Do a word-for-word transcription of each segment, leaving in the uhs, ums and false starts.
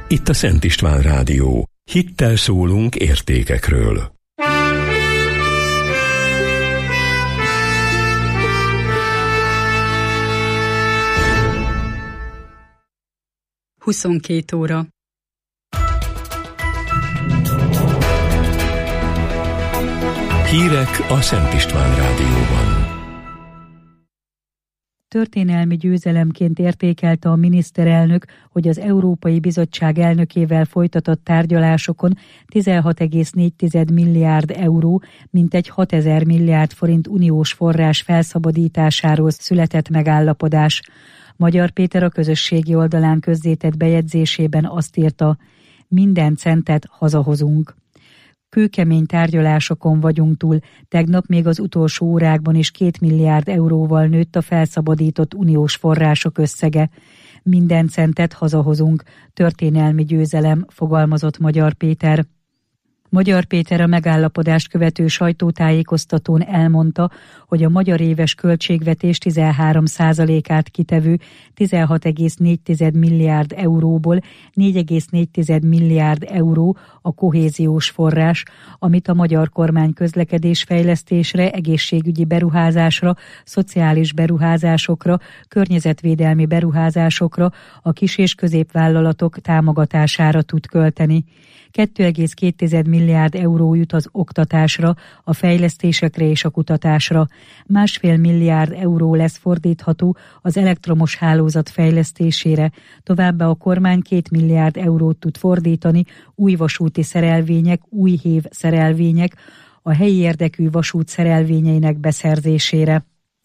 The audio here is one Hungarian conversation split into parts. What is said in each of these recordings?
itt a Szent István Rádió. Hittel szólunk értékekről. huszonkét óra. Hírek a Szent István Rádióban. Történelmi győzelemként értékelte a miniszterelnök, hogy az Európai Bizottság elnökével folytatott tárgyalásokon tizenhat egész négy milliárd euró, mintegy hatezer milliárd forint uniós forrás felszabadításáról született megállapodás. Magyar Péter a közösségi oldalán közzétett bejegyzésében azt írta: minden centet hazahozunk. Kőkemény tárgyalásokon vagyunk túl, tegnap még az utolsó órákban is két milliárd euróval nőtt a felszabadított uniós források összege. Minden centet hazahozunk, történelmi győzelem, fogalmazott Magyar Péter. Magyar Péter a megállapodást követő sajtótájékoztatón elmondta, hogy a magyar éves költségvetés tizenhárom százalékát kitevő tizenhat egész négy milliárd euróból négy egész négy milliárd euró a kohéziós forrás, amit a magyar kormány közlekedésfejlesztésre, egészségügyi beruházásra, szociális beruházásokra, környezetvédelmi beruházásokra, a kis- és középvállalatok támogatására tud költeni. két egész két milliárd euró jut az oktatásra, a fejlesztésekre és a kutatásra. Másfél milliárd euró lesz fordítható az elektromos hálózat fejlesztésére. Továbbá a kormány két milliárd eurót tud fordítani új vasúti szerelvények, új hév szerelvények, a helyi érdekű vasút szerelvényeinek beszerzésére.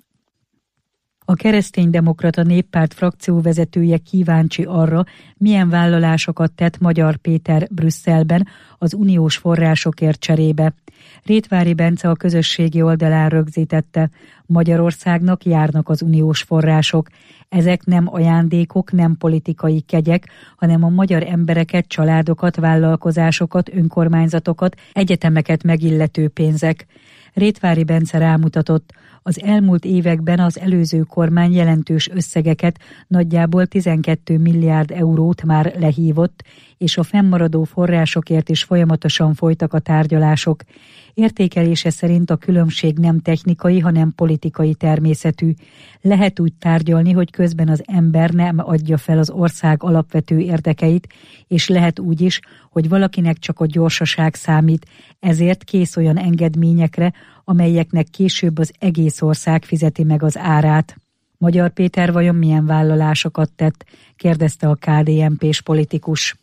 A Kereszténydemokrata Néppárt frakcióvezetője kíváncsi arra, milyen vállalásokat tett Magyar Péter Brüsszelben az uniós forrásokért cserébe. Rétvári Bence a közösségi oldalán rögzítette: Magyarországnak járnak az uniós források. Ezek nem ajándékok, nem politikai kegyek, hanem a magyar embereket, családokat, vállalkozásokat, önkormányzatokat, egyetemeket megillető pénzek. Rétvári Bence rámutatott: az elmúlt években az előző kormány jelentős összegeket, nagyjából tizenkét milliárd eurót már lehívott, és a fennmaradó forrásokért is folyamatosan folytak a tárgyalások. Értékelése szerint a különbség nem technikai, hanem politikai természetű. Lehet úgy tárgyalni, hogy közben az ember nem adja fel az ország alapvető érdekeit, és lehet úgy is, hogy valakinek csak a gyorsaság számít, ezért kész olyan engedményekre, amelyeknek később az egész ország fizeti meg az árát. Magyar Péter vajon milyen vállalásokat tett? Kérdezte a ká dé en pés politikus.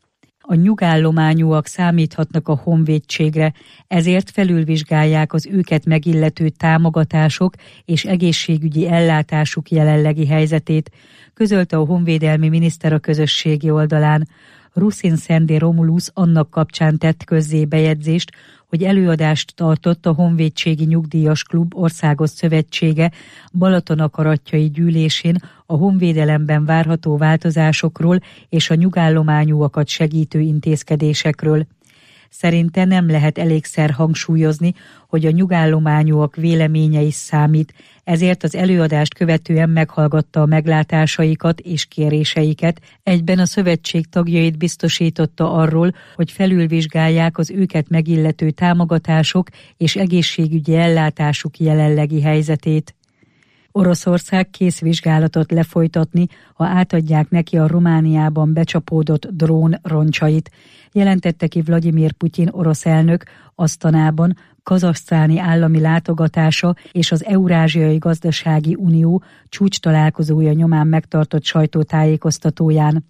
A nyugállományúak számíthatnak a honvédségre, ezért felülvizsgálják az őket megillető támogatások és egészségügyi ellátásuk jelenlegi helyzetét, közölte a honvédelmi miniszter a közösségi oldalán. Ruszin Szendi Romulus annak kapcsán tett közzé bejegyzést, hogy előadást tartott a Honvédségi Nyugdíjas Klub Országos Szövetsége Balatonakaratjai gyűlésén a honvédelemben várható változásokról és a nyugállományúakat segítő intézkedésekről. Szerinte nem lehet elégszer hangsúlyozni, hogy a nyugállományúak véleménye is számít, ezért az előadást követően meghallgatta a meglátásaikat és kéréseiket, egyben a szövetség tagjait biztosította arról, hogy felülvizsgálják az őket megillető támogatások és egészségügyi ellátásuk jelenlegi helyzetét. Oroszország kész vizsgálatot lefolytatni, ha átadják neki a Romániában becsapódott drón roncsait, jelentette ki Vladimir Putyin orosz elnök Asztanában kazahsztáni állami látogatása és az Eurázsiai Gazdasági Unió csúcs találkozója nyomán megtartott sajtótájékoztatóján.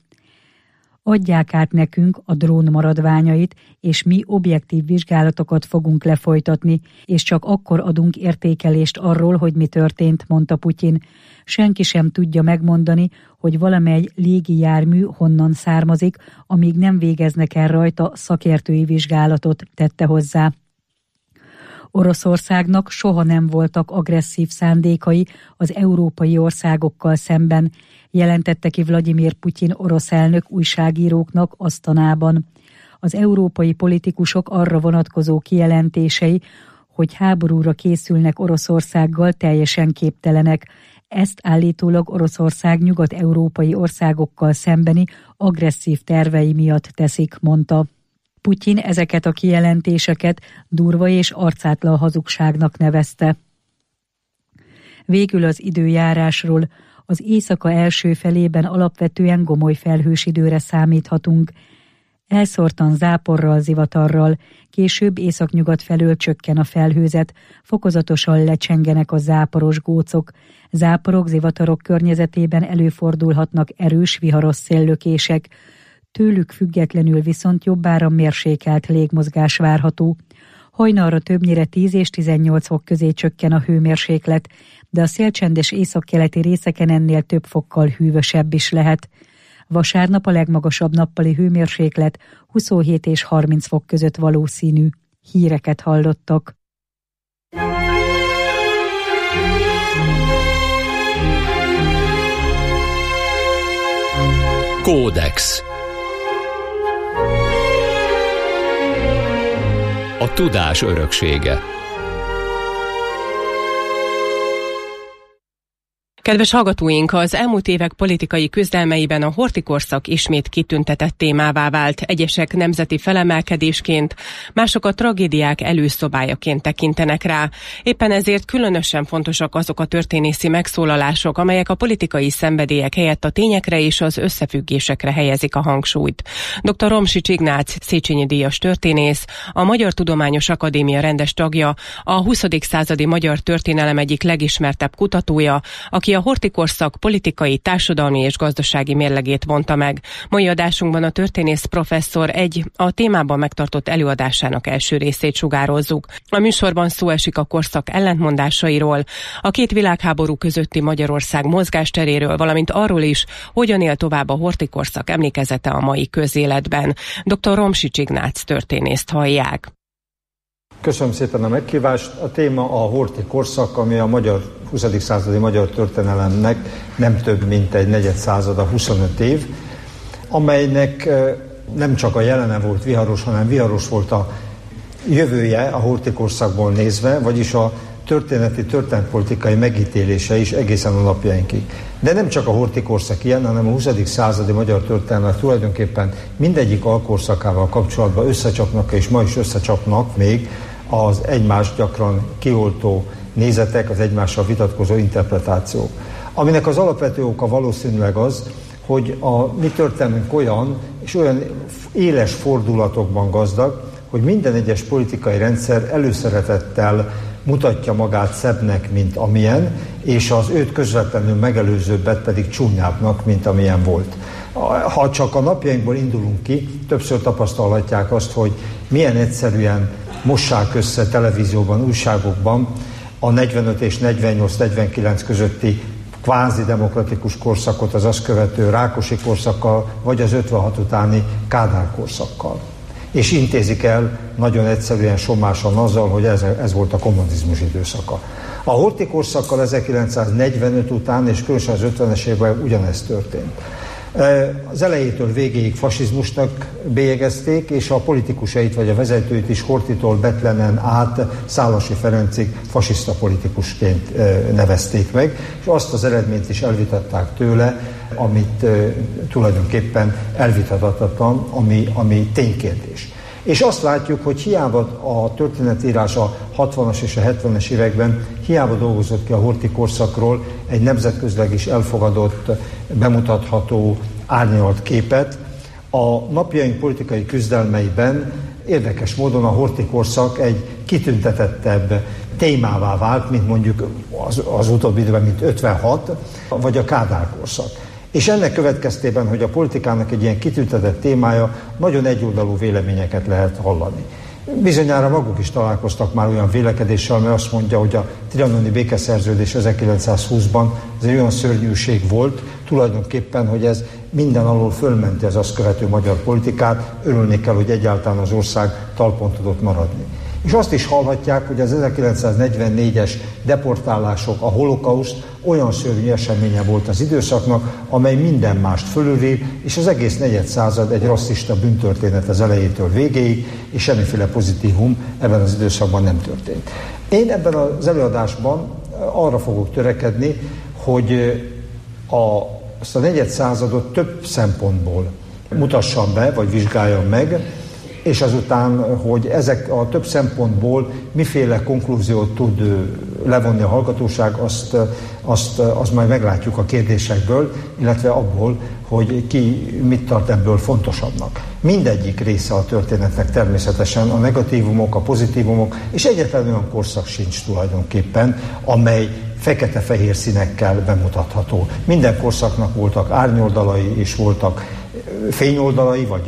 Adják át nekünk a drón maradványait, és mi objektív vizsgálatokat fogunk lefolytatni, és csak akkor adunk értékelést arról, hogy mi történt, mondta Putyin. Senki sem tudja megmondani, hogy valamely légi jármű honnan származik, amíg nem végeznek el rajta szakértői vizsgálatot, tette hozzá. Oroszországnak soha nem voltak agresszív szándékai az európai országokkal szemben, jelentette ki Vladimir Putyin orosz elnök újságíróknak Asztanában. Az európai politikusok arra vonatkozó kijelentései, hogy háborúra készülnek Oroszországgal, teljesen képtelenek. Ezt állítólag Oroszország nyugat-európai országokkal szembeni agresszív tervei miatt teszik, mondta. Putyin ezeket a kijelentéseket durva és arcátlan hazugságnak nevezte. Végül az időjárásról. Az éjszaka első felében alapvetően gomoly felhős időre számíthatunk. Elszórtan záporral, zivatarral, később északnyugat felől csökken a felhőzet, fokozatosan lecsengenek a záporos gócok. Záporok, zivatarok környezetében előfordulhatnak erős, viharos széllökések. Tőlük függetlenül viszont jobbára mérsékelt légmozgás várható. Hajnalra többnyire tíz és tizennyolc fok közé csökken a hőmérséklet, de a szélcsendes északkeleti részeken ennél több fokkal hűvösebb is lehet. Vasárnap a legmagasabb nappali hőmérséklet huszonhét és harminc fok között valószínű. Híreket hallottak. Kódex. A tudás öröksége. Kedves hallgatóink, az elmúlt évek politikai küzdelmeiben a horthy-korszak ismét kitüntetett témává vált. Egyesek nemzeti felemelkedésként, mások a tragédiák előszobájaként tekintenek rá. Éppen ezért különösen fontosak azok a történészi megszólalások, amelyek a politikai szenvedélyek helyett a tényekre és az összefüggésekre helyezik a hangsúlyt. doktor Romsics Ignác, Széchenyi díjas történész, a Magyar Tudományos Akadémia rendes tagja, a huszadik századi magyar történelem egyik legismertebb kutatója, aki a horthy-korszak politikai, társadalmi és gazdasági mérlegét vonta meg. Mai adásunkban a történész professzor egy a témában megtartott előadásának első részét sugározzuk. A műsorban szó esik a korszak ellentmondásairól, a két világháború közötti Magyarország mozgásteréről, valamint arról is, hogyan él tovább a horthy-korszak emlékezete a mai közéletben. doktor Romsics Ignác történészt hallják. Köszönöm szépen a meghívást. A téma a horthy-korszak, ami a magyar, huszadik századi magyar történelemnek nem több, mint egy negyed százada, huszonöt év, amelynek nem csak a jelene volt viharos, hanem viharos volt a jövője a horthy-korszakból nézve, vagyis a történeti, történetpolitikai megítélése is egészen a napjainkig. De nem csak a horthy-korszak ilyen, hanem a huszadik századi magyar történelmek tulajdonképpen mindegyik alkorszakával kapcsolatban összecsapnak, és ma is összecsapnak még az egymást gyakran kioltó nézetek, az egymással vitatkozó interpretációk. Aminek az alapvető oka valószínűleg az, hogy a mi történelmünk olyan, és olyan éles fordulatokban gazdag, hogy minden egyes politikai rendszer előszeretettel mutatja magát szebbnek, mint amilyen, és az őt közvetlenül megelőzőbbet pedig csúnyábbnak, mint amilyen volt. Ha csak a napjainkból indulunk ki, többször tapasztalhatják azt, hogy milyen egyszerűen mossák össze televízióban, újságokban a negyvenöt és negyvennyolc negyvenkilenc közötti kvázi demokratikus korszakot az azt követő Rákosi korszakkal, vagy az ötvenhat utáni Kádár korszakkal. És intézik el nagyon egyszerűen somásan azzal, hogy ez, ez volt a kommunizmus időszaka. A horthy-korszakkal ezerkilencszáznegyvenöt után, és különösen az ötvenes években ugyanez történt. Az elejétől végéig fasizmusnak bélyegezték, és a politikusait vagy a vezetőit is Horthytól Bethlenen át Szálasi Ferencig fasiszta politikusként nevezték meg, és azt az eredményt is elvitatták tőle, amit tulajdonképpen elvitathatatlan, ami, ami ténykérdés. És azt látjuk, hogy hiába a történetírás a hatvanas és a hetvenes években hiába dolgozott ki a horthy-korszakról egy nemzetközileg is elfogadott, bemutatható, árnyalt képet. A napjaink politikai küzdelmeiben érdekes módon a horthy-korszak egy kitüntetettebb témává vált, mint mondjuk az, az utóbbi időben, mint ötvenhat, vagy a Kádár-korszak. És ennek következtében, hogy a politikának egy ilyen kitüntetett témája, nagyon egyoldalú véleményeket lehet hallani. Bizonyára maguk is találkoztak már olyan vélekedéssel, mert azt mondja, hogy a trianoni békeszerződés ezerkilencszázhúszban ez egy olyan szörnyűség volt, tulajdonképpen, hogy ez minden alól fölmenti az azt követő magyar politikát, örülni kell, hogy egyáltalán az ország talpon tudott maradni. És azt is hallhatják, hogy az ezerkilencszáznegyvennégyes deportálások, a holokauszt olyan szörnyű eseménye volt az időszaknak, amely minden mást fölülír, és az egész negyed század egy rasszista bűntörténet az elejétől végéig, és semmiféle pozitívum ebben az időszakban nem történt. Én ebben az előadásban arra fogok törekedni, hogy a, azt a negyed századot több szempontból mutassam be, vagy vizsgáljam meg, és azután, hogy ezek a több szempontból miféle konklúziót tud levonni a hallgatóság, azt, azt, azt majd meglátjuk a kérdésekből, illetve abból, hogy ki mit tart ebből fontosabbnak. Mindegyik része a történetnek természetesen, a negatívumok, a pozitívumok, és egyetlen olyan korszak sincs tulajdonképpen, amely fekete-fehér színekkel bemutatható. Minden korszaknak voltak árnyoldalai, és voltak fényoldalai, vagy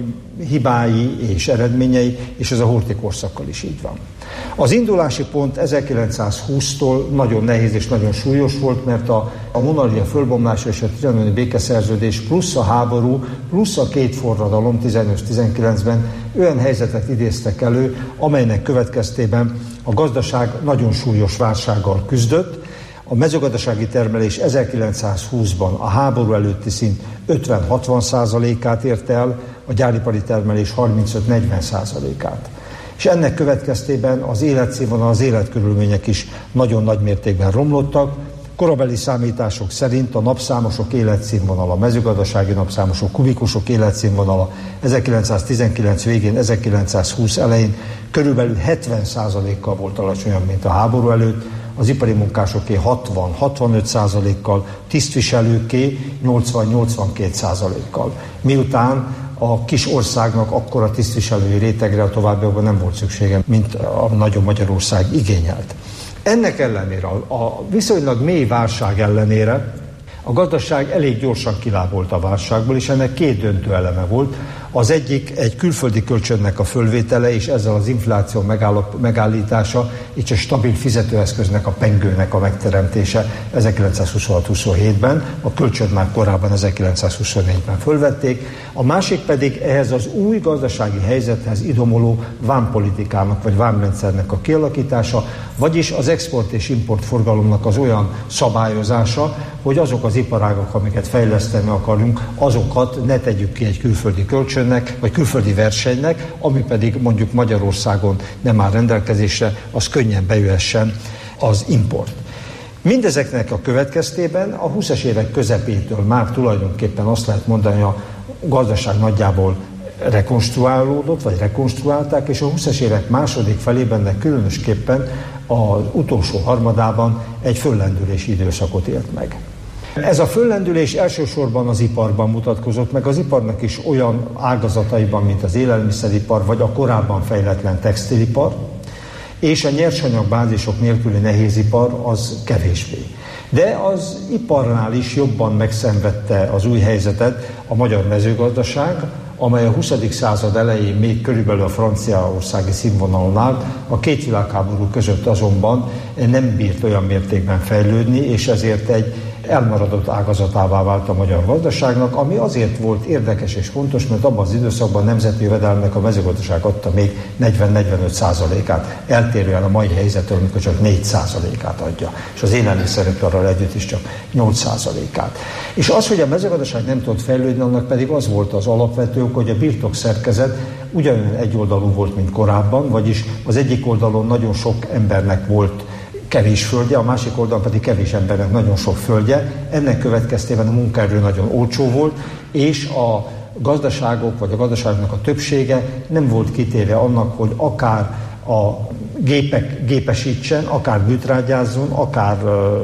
hibái és eredményei, és ez a Horthy korszakkal is így van. Az indulási pont ezerkilencszázhúsztól nagyon nehéz és nagyon súlyos volt, mert a, a monarchia fölbomlása és a trianoni békeszerződés plusz a háború, plusz a két forradalom tizennyolc-tizenkilencben olyan helyzetet idéztek elő, amelynek következtében a gazdaság nagyon súlyos válsággal küzdött. A mezőgazdasági termelés ezerkilencszázhúszban a háború előtti szint ötven-hatvan százalékát ért el, a gyáripari termelés harmincöt-negyven százalékát. És ennek következtében az életszínvonal, az életkörülmények is nagyon nagy mértékben romlottak. Korabeli számítások szerint a napszámosok életszínvonala, a mezőgazdasági napszámosok, kubikusok életszínvonala ezerkilencszáztizenkilenc végén, ezerkilencszázhúsz elején körülbelül hetven százalékkal volt alacsonyabb, mint a háború előtt, az ipari munkásoké hatvan-hatvanöt százalékkal, tisztviselőké nyolcvan-nyolcvankét százalékkal. Miután a kis országnak akkora tisztviselői rétegre a továbbiakban nem volt szüksége, mint a nagyobb Magyarország igényelt. Ennek ellenére, a viszonylag mély válság ellenére a gazdaság elég gyorsan kilábolt a válságból, és ennek két döntő eleme volt. Az egyik egy külföldi kölcsönnek a fölvétele, és ezzel az infláció megállítása, és a stabil fizetőeszköznek, a pengőnek a megteremtése ezerkilencszázhuszonhat-huszonhétben, a kölcsön már korábban ezerkilencszázhuszonnégyben fölvették, a másik pedig ehhez az új gazdasági helyzethez idomuló vámpolitikának vagy vámrendszernek a kialakítása, vagyis az export és import forgalomnak az olyan szabályozása, hogy azok az iparágak, amiket fejleszteni akarunk, azokat ne tegyük ki egy külföldi kölcsönnek, vagy külföldi versenynek, ami pedig mondjuk Magyarországon nem áll rendelkezésre, az könnyen bejöhessen az import. Mindezeknek a következtében a húszas évek közepétől már tulajdonképpen azt lehet mondani, a gazdaság nagyjából rekonstruálódott, vagy rekonstruálták, és a húszas évek második felében, de különösképpen az utolsó harmadában egy föllendülési időszakot élt meg. Ez a föllendülés elsősorban az iparban mutatkozott meg, az iparnak is olyan ágazataiban, mint az élelmiszeripar, vagy a korábban fejletlen textilipar, és a nyersanyagbázisok nélküli nehézipar az kevésbé. De az iparnál is jobban megszenvedte az új helyzetet a magyar mezőgazdaság, amely a huszadik század elején még körülbelül a franciaországi színvonalon állt, a két világháború között azonban nem bírt olyan mértékben fejlődni, és ezért egy elmaradott ágazatává vált a magyar gazdaságnak, ami azért volt érdekes és fontos, mert abban az időszakban a nemzeti jövedelemnek a mezőgazdaság adta még negyven-negyvenöt százalékát, eltérően a mai helyzettől, amikor csak négy százalékát adja, és az élelmiszeriparral együtt is csak nyolc százalékát. És az, hogy a mezőgazdaság nem tudott fejlődni, annak pedig az volt az alapvető ok, hogy a birtokszerkezet ugyanolyan egyoldalú volt, mint korábban, vagyis az egyik oldalon nagyon sok embernek volt kevés földje, a másik oldalon pedig kevés embernek nagyon sok földje. Ennek következtében a munkaerő nagyon olcsó volt, és a gazdaságok, vagy a gazdaságnak a többsége nem volt kitéve annak, hogy akár a gépek gépesítsen, akár műtrágyázzon, akár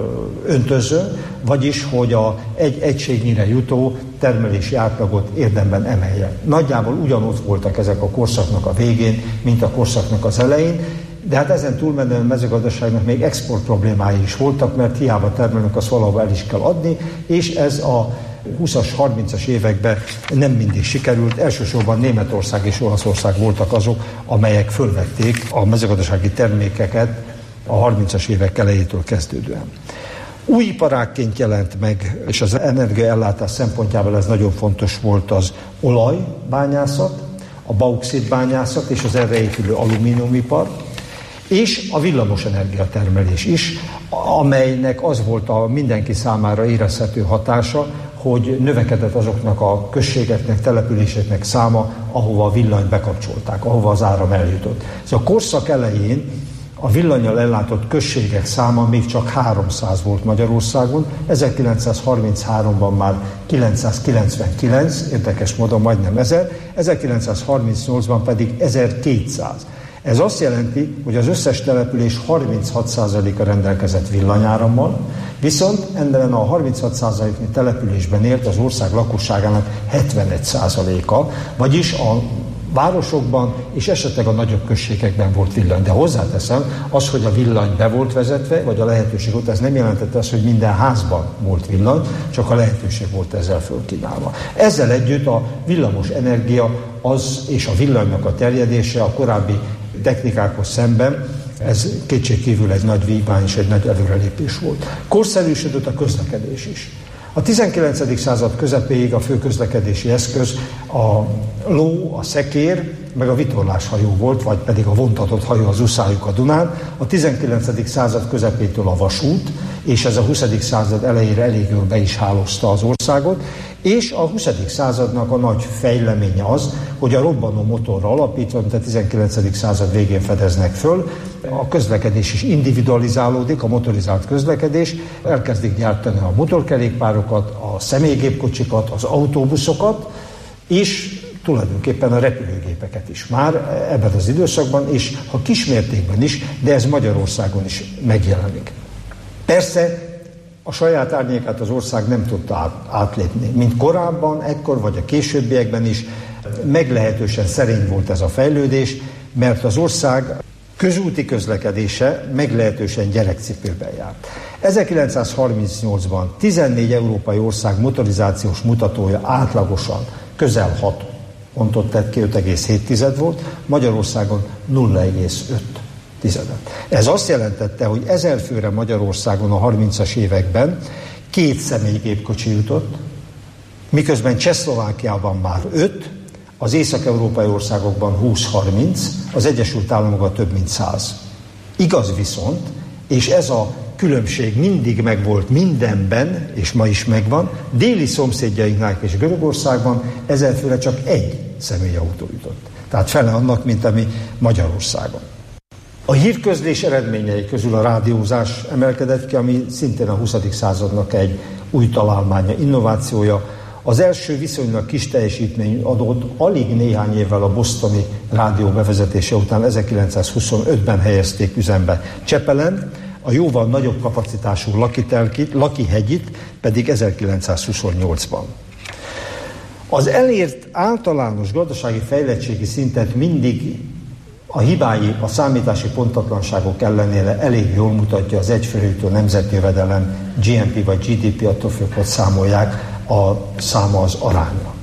öntözön, vagyis hogy a egy egységnyire jutó termelési átlagot érdemben emelje. Nagyjából ugyanott voltak ezek a korszaknak a végén, mint a korszaknak az elején, de hát ezen túlmenően a mezőgazdaságnak még export problémái is voltak, mert hiába termelünk, azt valahol el is kell adni, és ez a húszas, harmincas években nem mindig sikerült. Elsősorban Németország és Olaszország voltak azok, amelyek fölvették a mezőgazdasági termékeket a harmincas évek elejétől kezdődően. Új iparágként jelent meg, és az energiaellátás szempontjából ez nagyon fontos volt, az olajbányászat, a bauxitbányászat és az erre épülő alumíniumipar, és a villamosenergia termelés is, amelynek az volt a mindenki számára érezhető hatása, hogy növekedett azoknak a községeknek, településeknek száma, ahova a villanyt bekapcsolták, ahova az áram eljutott. Szóval a korszak elején a villannyal ellátott községek száma még csak háromszáz volt Magyarországon, ezerkilencszázharmincháromban már kilencszázkilencvenkilenc, érdekes módon majdnem ezer, ezerkilencszázharmincnyolcban pedig ezerkétszáz. Ez azt jelenti, hogy az összes település harminchat százaléka rendelkezett villanyárammal, viszont ennek a harminchat százaléknyi településben élt az ország lakosságának hetvenegy százaléka, vagyis a városokban és esetleg a nagyobb községekben volt villany. De hozzáteszem, az, hogy a villany be volt vezetve, vagy a lehetőség volt, ez nem jelentette azt, hogy minden házban volt villany, csak a lehetőség volt ezzel fölkínálva. Ezzel együtt a villamos energia az és a villanynak a terjedése a korábbi technikákhoz szemben, ez kétségkívül egy nagy vívmány és egy nagy előrelépés volt. Korszerűsödött a közlekedés is. A tizenkilencedik század közepéig a fő közlekedési eszköz a ló, a szekér, meg a vitorláshajó volt, vagy pedig a vontatott hajó, az uszályuk a Dunán. A tizenkilencedik század közepétől a vasút, és ez a huszadik század elejére elég jól be is hálózta az országot, és a huszadik századnak a nagy fejleménye az, hogy a robbanó motorra alapítva, amit a tizenkilencedik század végén fedeznek föl, a közlekedés is individualizálódik, a motorizált közlekedés, elkezdik gyártani a motorkerékpárokat, a személygépkocsikat, az autóbuszokat, és tulajdonképpen a repülőgépeket is már ebben az időszakban, és ha kismértékben is, de ez Magyarországon is megjelenik. Persze a saját árnyékát az ország nem tudta átlépni. Mint korábban, ekkor vagy a későbbiekben is meglehetősen szerény volt ez a fejlődés, mert az ország közúti közlekedése meglehetősen gyerekcipőben járt. ezerkilencszázharmincnyolcban tizennégy európai ország motorizációs mutatója átlagosan közel hat pontot tett ki, öt egész hét volt, Magyarországon nulla egész öt. Ez azt jelentette, hogy ezer főre Magyarországon a harmincas években két személygépkocsi jutott, miközben Csehszlovákiában már öt, az észak-európai országokban húsz-harminc, az Egyesült Államokban több mint száz. Igaz viszont, és ez a különbség mindig megvolt mindenben, és ma is megvan, déli szomszédjainknál és Görögországban ezer főre csak egy személyautó jutott. Tehát fele annak, mint ami Magyarországon. A hírközlés eredményei közül a rádiózás emelkedett ki, ami szintén a huszadik századnak egy új találmánya, innovációja. Az első viszonylag kis teljesítmény adott alig néhány évvel a bostoni rádió bevezetése után ezerkilencszázhuszonötben helyezték üzembe Csepelen, a jóval nagyobb kapacitású Lakitelkit, Lakihegyit pedig ezerkilencszázhuszonnyolcban. Az elért általános gazdasági fejlettségi szintet mindig a hibái, a számítási pontatlanságok ellenére elég jól mutatja az egyfőre jutó nemzeti jövedelem, gé en pé vagy gé dé pé, attól függ, hogy számolják, a száma az aránya.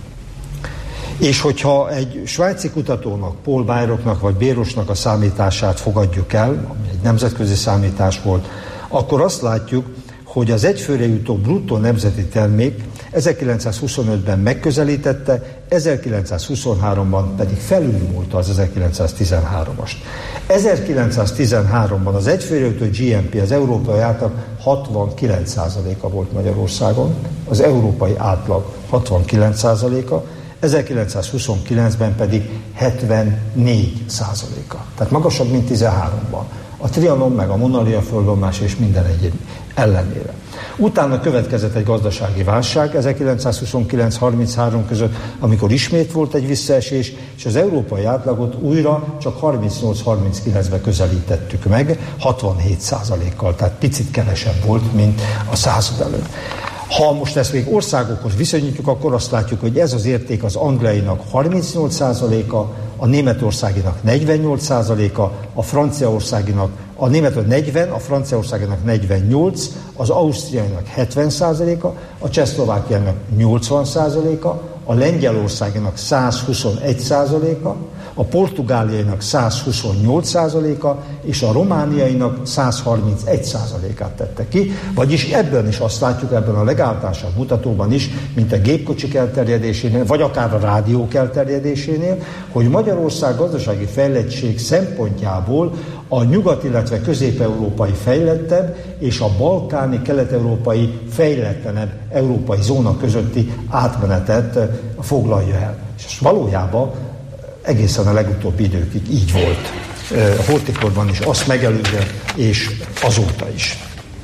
És hogyha egy svájci kutatónak, Paul Bajroknak vagy Bérosnak a számítását fogadjuk el, ami egy nemzetközi számítás volt, akkor azt látjuk, hogy az egyfőre jutó bruttó nemzeti termék ezerkilencszázhuszonötben megközelítette, ezerkilencszázhuszonháromban pedig felülmúlta az ezerkilencszáztizenháromast. ezerkilencszáztizenháromban az egyfőre jutó gé en pé az európai átlag hatvankilenc százaléka volt Magyarországon, az európai átlag hatvankilenc százaléka, ezerkilencszázhuszonkilencben pedig hetvennégy százaléka. Tehát magasabb, mint tizenháromban. A Trianon meg a Monalia földromlás és minden egyéb ellenére. Utána következett egy gazdasági válság ezerkilencszázhuszonkilenc harminchárom között, amikor ismét volt egy visszaesés, és az európai átlagot újra csak harmincnyolc harminckilencben közelítettük meg, hatvanhét százalékkal, tehát picit kevesebb volt, mint a század előtt. Ha most ezt még országokhoz viszonyítjuk, akkor azt látjuk, hogy ez az érték az angliainak harmincnyolc százaléka, a németországinak negyvennyolc százaléka, a franciaországinak, a németország negyven, a franciaországinak negyvennyolc, az ausztriainak hetven százaléka, a csehszlovákiának nyolcvan százaléka, a lengyelországinak százhuszonegy százaléka, a portugáliainak százhuszonnyolc százaléka, és a romániainak százharmincegy százalékát tette ki, vagyis ebben is azt látjuk, ebben a legáltalánosabb mutatóban is, mint a gépkocsik elterjedésénél, vagy akár a rádiók elterjedésénél, hogy Magyarország gazdasági fejlettség szempontjából a nyugat, illetve közép-európai fejlettebb, és a balkáni, kelet-európai fejletlenebb európai zóna közötti átmenetet foglalja el. És valójában egészen a legutóbbi időkig így volt. a hortikorban is, azt megelőzően és azóta is.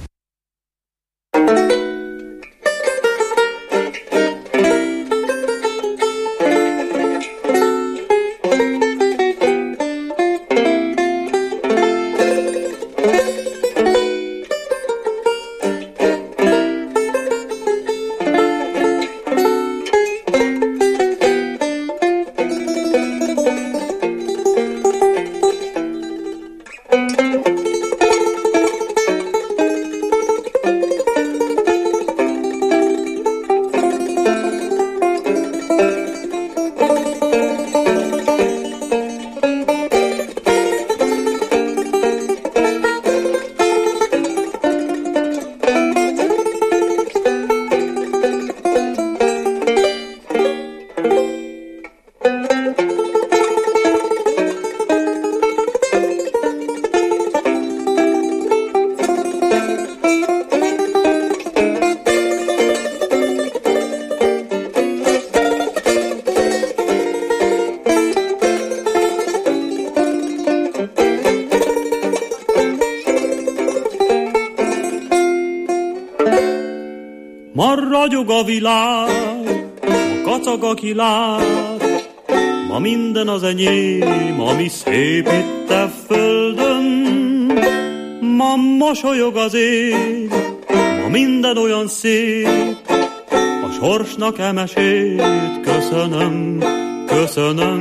Ragyog a világ, a kacag, aki lát, ma minden az enyém, ami szép itt a földön. Ma mosolyog az ég, ma minden olyan szép, a sorsnak emesét köszönöm, köszönöm.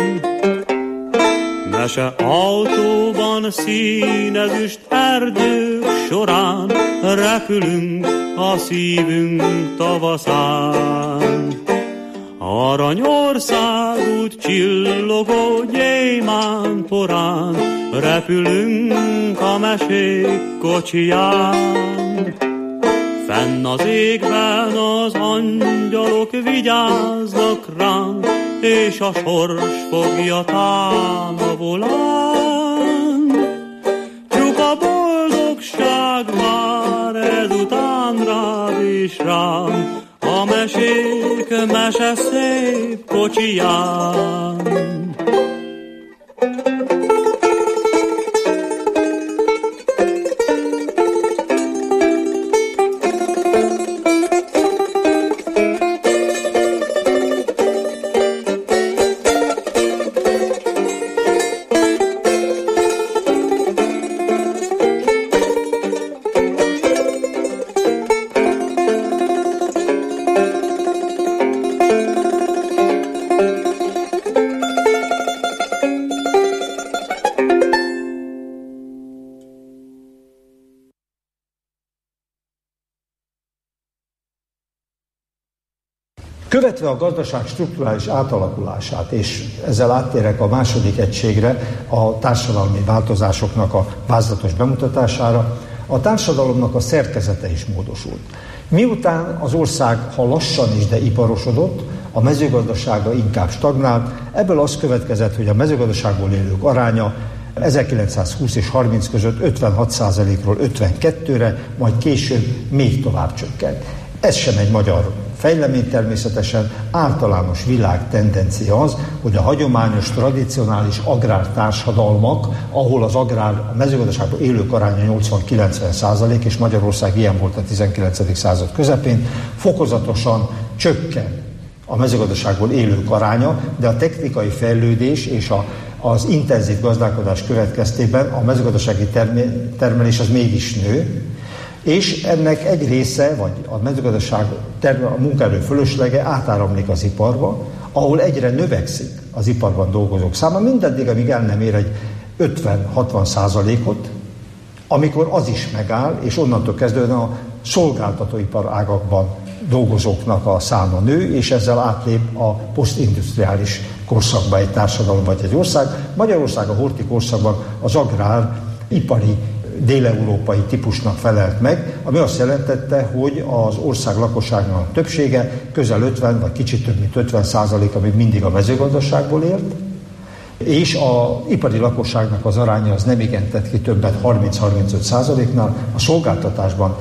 Mese autóban színezüst erdők során repülünk a szívünk tavaszán. Aranyország út csillogó gyémán porán repülünk a mesék kocsiján. Fenn az égben az angyalok vigyáznak ránk, és a sors fogja tán a volán. Csupa boldogság vár ezután rád és rám, a mesék mese szép kocsiján. Követve a gazdaság strukturális átalakulását, és ezzel áttérek a második egységre, a társadalmi változásoknak a vázlatos bemutatására, a társadalomnak a szerkezete is módosult. Miután az ország, ha lassan is, de iparosodott, a mezőgazdasága inkább stagnált, ebből az következett, hogy a mezőgazdaságból élők aránya ezerkilencszázhúsz és harminc között ötvenhat százalékról ötvenkettőre, majd később még tovább csökkent. Ez sem egy magyar fejlemény természetesen, általános világ tendencia az, hogy a hagyományos, tradicionális agrártársadalmak, ahol az agrár, a mezőgazdaságban élők aránya nyolcvan-kilencven százalék, és Magyarország ilyen volt a tizenkilencedik század közepén, fokozatosan csökken a mezőgazdaságból élők aránya, de a technikai fejlődés és a, az intenzív gazdálkodás következtében a mezőgazdasági termelés az mégis nő, és ennek egy része, vagy a mezőgazdaság termel, a munkaerő fölöslege átáramlik az iparba, ahol egyre növekszik az iparban dolgozók száma, mindaddig, amíg el nem ér egy ötven-hatvan százalékot, amikor az is megáll, és onnantól kezdően a szolgáltatóipar ágakban dolgozóknak a száma nő, és ezzel átlép a posztindustriális korszakba egy társadalom vagy egy ország. Magyarország a horti korszakban az agrár, ipari, dél-európai típusnak felelt meg, ami azt jelentette, hogy az ország lakosságnak többsége, közel ötven vagy kicsit több mint ötven százalék, ami mindig a mezőgazdaságból élt, és az ipari lakosságnak az aránya az nem igen tett ki többet harminc-harmincöt százaléknál, a szolgáltatásban,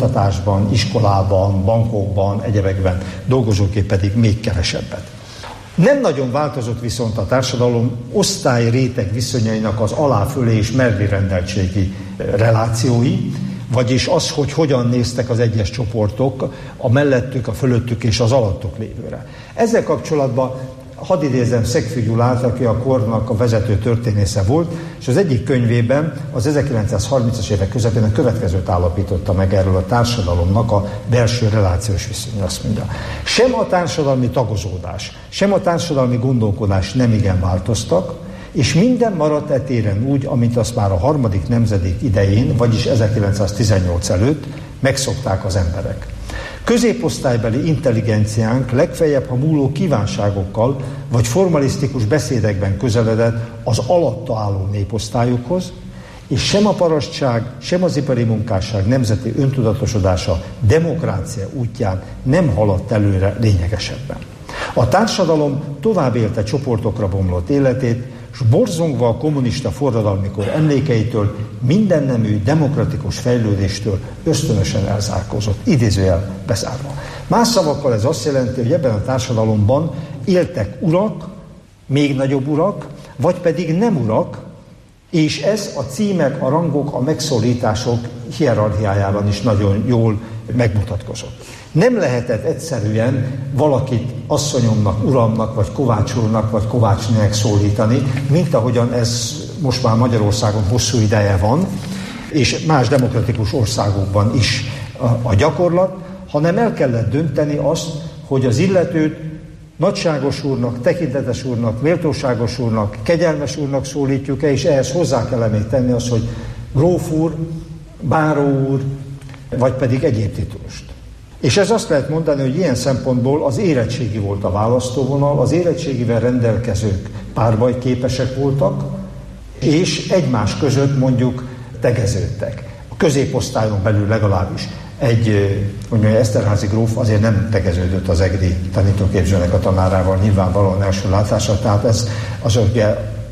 oktatásban, iskolában, bankokban, egyebekben dolgozóké pedig még kevesebbet. Nem nagyon változott viszont a társadalom osztály réteg viszonyainak az alá-fölé és mellé rendeltségi relációi, vagyis az, hogy hogyan néztek az egyes csoportok a mellettük, a fölöttük és az alattuk lévőre. Ezzel kapcsolatban hadd idézem Szegfű Gyulát, aki a kornak a vezető történésze volt, és az egyik könyvében az ezerkilencszázharmincas évek közepén a következőt állapította meg erről a társadalomnak a belső relációs viszony. Azt mondja, sem a társadalmi tagozódás, sem a társadalmi gondolkodás nem igen változtak, és minden maradt e téren úgy, amint azt már a harmadik nemzedék idején, vagyis ezerkilencszáztizennyolc előtt megszokták az emberek. Középosztálybeli intelligenciánk legfeljebb, ha múló kívánságokkal vagy formalisztikus beszédekben közeledett az alatta álló néposztályokhoz, és sem a parasztság, sem az ipari munkásság nemzeti öntudatosodása demokrácia útján nem haladt előre lényegesebben. A társadalom tovább élte csoportokra bomlott életét, s borzongva a kommunista forradalmikor emlékeitől, mindennemű demokratikus fejlődéstől ösztönösen elzárkózott, idézőjel bezárva. Más szavakkal ez azt jelenti, hogy ebben a társadalomban éltek urak, még nagyobb urak, vagy pedig nem urak, és ez a címek, a rangok, a megszólítások hierarchiájában is nagyon jól megmutatkozott. Nem lehetett egyszerűen valakit asszonyomnak, uramnak, vagy Kovács úrnak, vagy Kovácsnének szólítani, mint ahogyan ez most már Magyarországon hosszú ideje van, és más demokratikus országokban is a, a gyakorlat, hanem el kellett dönteni azt, hogy az illetőt nagyságos úrnak, tekintetes úrnak, méltóságos úrnak, kegyelmes úrnak szólítjuk-e, és ehhez hozzá kell még tenni azt, hogy gróf úr, báró úr, vagy pedig egyéb titulust. És ez azt lehet mondani, hogy ilyen szempontból az érettségi volt a választóvonal, az érettségivel rendelkezők párbajképesek voltak, és egymás között mondjuk tegeződtek. A középosztályon belül legalábbis egy, mondjuk Eszterházy gróf azért nem tegeződött az egri tanítóképzőnek a tanárával, nyilvánvalóan első látásra, tehát ez az ugye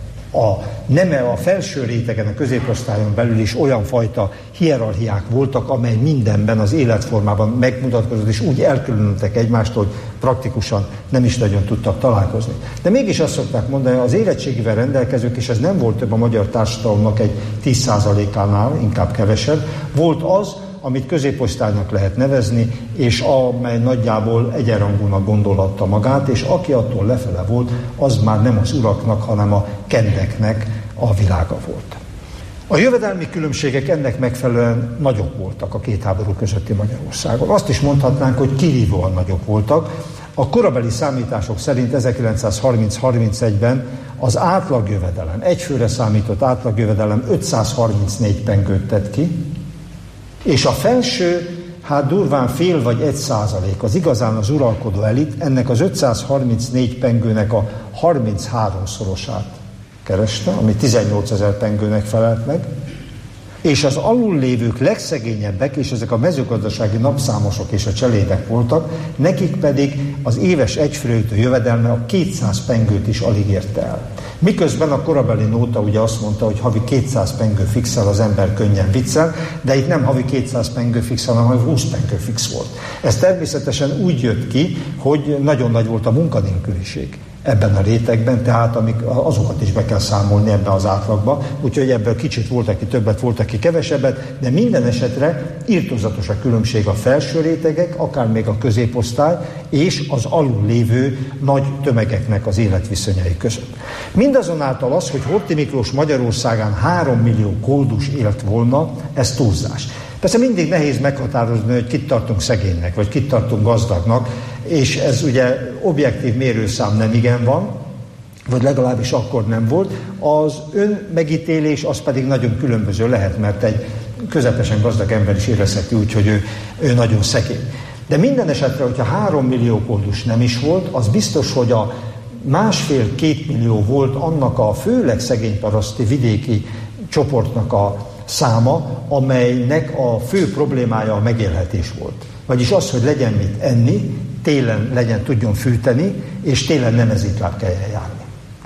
a neme a felső rétegen, a középosztályon belül is olyan fajta hierarchiák voltak, amely mindenben az életformában megmutatkozott, és úgy elkülönültek egymástól, hogy praktikusan nem is nagyon tudtak találkozni. De mégis azt szokták mondani, hogy az érettségivel rendelkezők, és ez nem volt több a magyar társadalomnak egy tíz százalékánál, inkább kevesebb, volt az, amit középosztálynak lehet nevezni, és amely nagyjából egyenrangúnak gondolhatta magát, és aki attól lefele volt, az már nem az uraknak, hanem a kendeknek a világa volt. A jövedelmi különbségek ennek megfelelően nagyobb voltak a két háború közötti Magyarországon. Azt is mondhatnánk, hogy kirívóan nagyobb voltak. A korabeli számítások szerint ezerkilencszázharminc-harmincegyben az átlagjövedelem, egyfőre számított átlagjövedelem ötszázharmincnégy pengőt tett ki, és a felső, hát durván fél vagy egy százalék, az igazán az uralkodó elit, ennek az ötszázharmincnégy pengőnek a harmincháromszorosát kereste, ami tizennyolcezer pengőnek felelt meg, és az alul lévők legszegényebbek, és ezek a mezőgazdasági napszámosok és a cselédek voltak, nekik pedig az éves egyfőjutó jövedelme a kétszáz pengőt is alig érte el. Miközben a korabeli nóta ugye azt mondta, hogy havi kétszáz pengő fixel az ember könnyen viccel, de itt nem havi kétszáz pengő fix, hanem havi húsz pengő fix volt. Ez természetesen úgy jött ki, hogy nagyon nagy volt a munkanélküliség ebben a rétegben, tehát amik, azokat is be kell számolni ebbe az átlagba, úgyhogy ebből kicsit volt, aki többet, volt, aki kevesebbet, de minden esetre irtózatos a különbség a felső rétegek, akár még a középosztály, és az alul lévő nagy tömegeknek az életviszonyai között. Mindazonáltal az, hogy Horthy Miklós Magyarországán három millió koldus élt volna, ez túlzás. Persze mindig nehéz meghatározni, hogy kit tartunk szegénynek, vagy kit tartunk gazdagnak, és ez ugye objektív mérőszám nem igen van, vagy legalábbis akkor nem volt. Az önmegítélés az pedig nagyon különböző lehet, mert egy közepesen gazdag ember is érezheti úgy, hogy ő, ő nagyon szegény. De minden esetre, hogyha három millió koldus nem is volt, az biztos, hogy a másfél-két millió volt annak a főleg szegényparaszti vidéki csoportnak a száma, amelynek a fő problémája a megélhetés volt. Vagyis az, hogy legyen mit enni, télen legyen, tudjon fűteni, és télen nem mezítláb kelljen járni.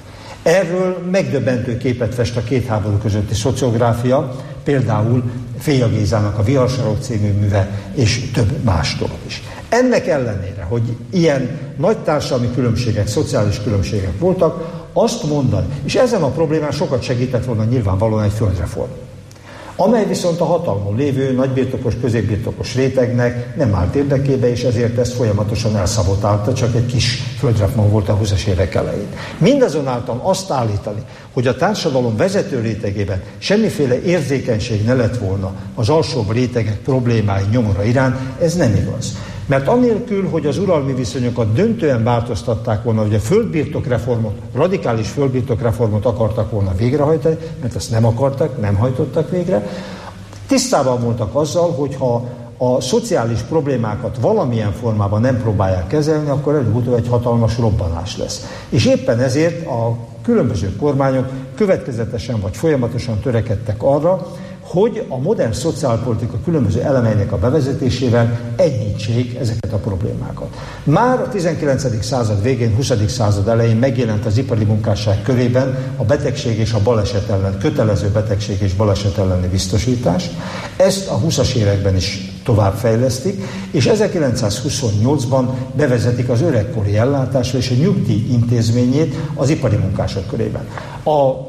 Erről megdöbbentő képet fest a két háború közötti szociográfia, például Féja Gézának a Viharsarok című műve, és több más dolog is. Ennek ellenére, hogy ilyen nagy társadalmi különbségek, szociális különbségek voltak, azt mondani, és ezen a problémán sokat segített volna nyilvánvalóan egy földreform, amely viszont a hatalmon lévő nagybirtokos, középbirtokos rétegnek nem állt érdekébe, és ezért ezt folyamatosan elszabotálta, csak egy kis földreform volt a húszas évek elején. Mindazonáltal azt állítani, hogy a társadalom vezető rétegében semmiféle érzékenység ne lett volna az alsóbb rétegek problémái nyomora iránt, ez nem igaz. Mert anélkül, hogy az uralmi viszonyokat döntően változtatták volna, hogy a földbirtokreformot, radikális földbirtokreformot akartak volna végrehajtani, mert ezt nem akartak, nem hajtottak végre, tisztában voltak azzal, hogy ha a szociális problémákat valamilyen formában nem próbálják kezelni, akkor előbb-utóbb egy hatalmas robbanás lesz. És éppen ezért a különböző kormányok következetesen vagy folyamatosan törekedtek arra, hogy a modern szociálpolitika különböző elemeinek a bevezetésével enyhítsék ezeket a problémákat. Már a tizenkilencedik század végén, huszadik század elején megjelent az ipari munkásság körében a betegség és a baleset ellen, kötelező betegség és baleset elleni biztosítás. Ezt a huszas években is továbbfejlesztik, és ezerkilencszázhuszonnyolcban bevezetik az öregkori ellátásra és a nyugdíj intézményét az ipari munkások körében. A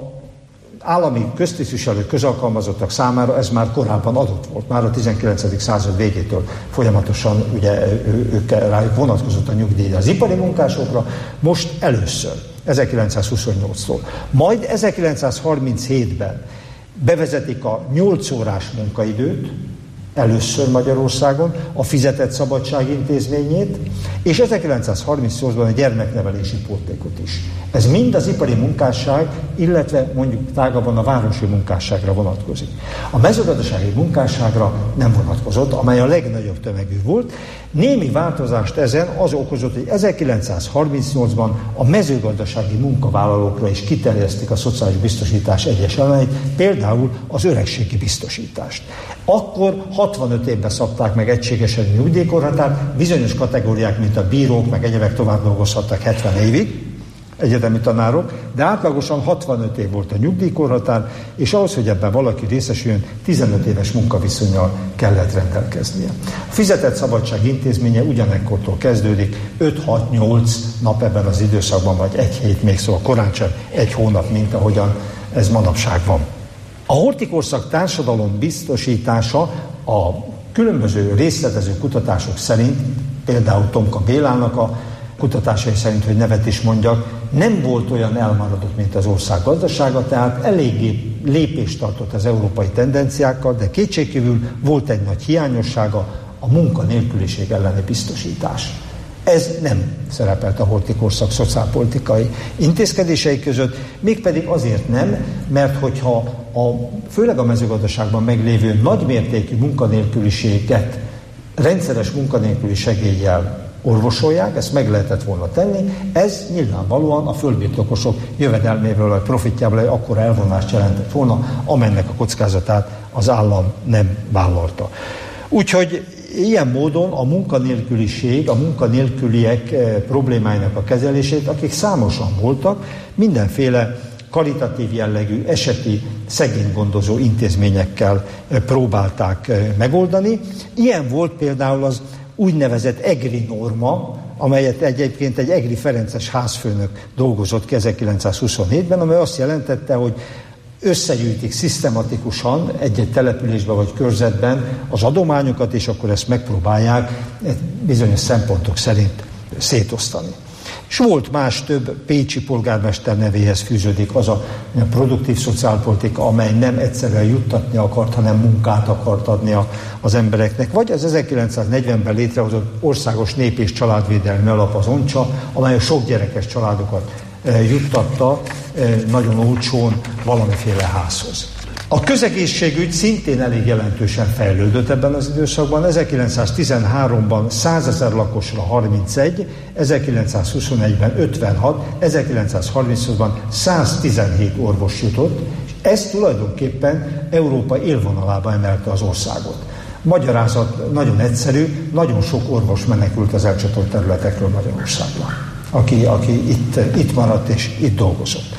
állami köztisztviselők, közalkalmazottak számára ez már korábban adott volt, már a tizenkilencedik század végétől folyamatosan ugye ők, rájuk vonatkozott a nyugdíj az ipari munkásokra, most először, ezerkilencszázhuszonnyolctól. Majd ezerkilencszázharminchétben bevezetik a nyolc órás munkaidőt, először Magyarországon, a fizetett szabadság intézményét, és ezerkilencszázharmincnyolcban a gyermeknevelési pótlékot is. Ez mind az ipari munkásság, illetve mondjuk tágabban a városi munkásságra vonatkozik. A mezőgazdasági munkásságra nem vonatkozott, amely a legnagyobb tömegű volt. Némi változást ezen az okozott, hogy ezerkilencszázharmincnyolcban a mezőgazdasági munkavállalókra is kiterjesztik a szociális biztosítás egyes elemeit, például az öregségi biztosítást. Akkor hatvanöt évben szabták meg egységesen a nyugdíjkorhatárt, bizonyos kategóriák, mint a bírók, meg egyebek tovább dolgozhattak hetven évig, egyetemi tanárok, de átlagosan hatvanöt év volt a nyugdíjkorhatár, és ahhoz, hogy ebben valaki részesüljön, tizenöt éves munkaviszonnyal kellett rendelkeznie. A fizetett szabadság intézménye ugyanekkortól kezdődik, öt-hat-nyolc nap ebben az időszakban, vagy egy hét még, szóval korán sem egy hónap, mint ahogyan ez manapság van. A horthy-korszak társadalom biztosítása a különböző részletező kutatások szerint, például Tomka Bélának a kutatásai szerint, hogy nevet is mondjak, nem volt olyan elmaradott, mint az ország gazdasága, tehát eléggé lépést tartott az európai tendenciákkal, de kétségkívül volt egy nagy hiányossága, a munkanélküliség elleni biztosítás. Ez nem szerepelt a horthy-korszak szociálpolitikai intézkedései között, mégpedig azért nem, mert hogyha a, főleg a mezőgazdaságban meglévő nagymértékű munkanélküliséget rendszeres munkanélküli segéllyel orvosolják, ezt meg lehetett volna tenni, ez nyilvánvalóan a földbirtokosok jövedelméről vagy profitjából egy akkora elvonást jelentett volna, amennek a kockázatát az állam nem vállalta. Úgyhogy ilyen módon a munkanélküliség, a munkanélküliek problémáinak a kezelését, akik számosan voltak, mindenféle karitatív jellegű, eseti szegénygondozó intézményekkel próbálták megoldani. Ilyen volt például az úgynevezett egri norma, amelyet egyébként egy egri ferences házfőnök dolgozott ki ezerkilencszázhuszonhétben, amely azt jelentette, hogy összegyűjtik szisztematikusan egy-egy településben vagy körzetben az adományokat, és akkor ezt megpróbálják bizonyos szempontok szerint szétosztani. És volt más több, pécsi polgármester nevéhez fűződik az a produktív szociálpolitika, amely nem egyszerűen juttatni akart, hanem munkát akart adni az embereknek. Vagy az ezerkilencszáznegyvenben létrehozott országos nép- és családvédelmi alap, az ONCSA, amely a sokgyerekes családokat juttatta nagyon olcsón valamiféle házhoz. A közegészségügy szintén elég jelentősen fejlődött ebben az időszakban. ezerkilencszáztizenháromban százezer lakosra harmincegy, ezerkilencszázhuszonegyben ötvenhat, ezerkilencszázharmincnyolcban száztizenhét orvos jutott, és ez tulajdonképpen Európa élvonalába emelte az országot. Magyarázat nagyon egyszerű, nagyon sok orvos menekült az elcsatolt területekről Magyarországban, aki, aki itt, itt maradt és itt dolgozott.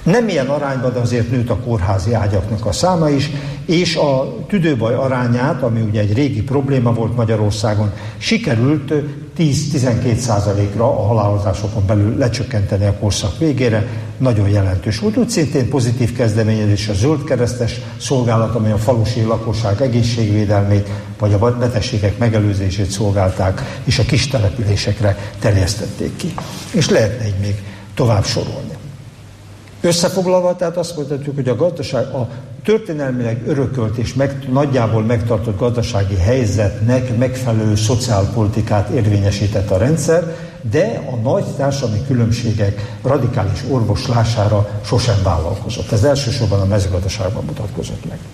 Nem ilyen arányban, de azért nőtt a kórházi ágyaknak a száma is, és a tüdőbaj arányát, ami ugye egy régi probléma volt Magyarországon, sikerült tíz-tizenkét százalékra a halálozásokon belül lecsökkenteni a korszak végére, nagyon jelentős volt. Úgy szintén pozitív kezdeményezés a zöldkeresztes szolgálat, amely a falusi lakosság egészségvédelmét, vagy a betegségek megelőzését szolgálták, és a kis településekre terjesztették ki. És lehetne így még tovább sorolni. Összefoglalva, tehát azt mondhatjuk, hogy a gazdaság, a történelmileg örökölt és meg, nagyjából megtartott gazdasági helyzetnek megfelelő szociálpolitikát érvényesített a rendszer, de a nagy társadalmi különbségek radikális orvoslására sosem vállalkozott. Ez elsősorban a mezőgazdaságban mutatkozott meg.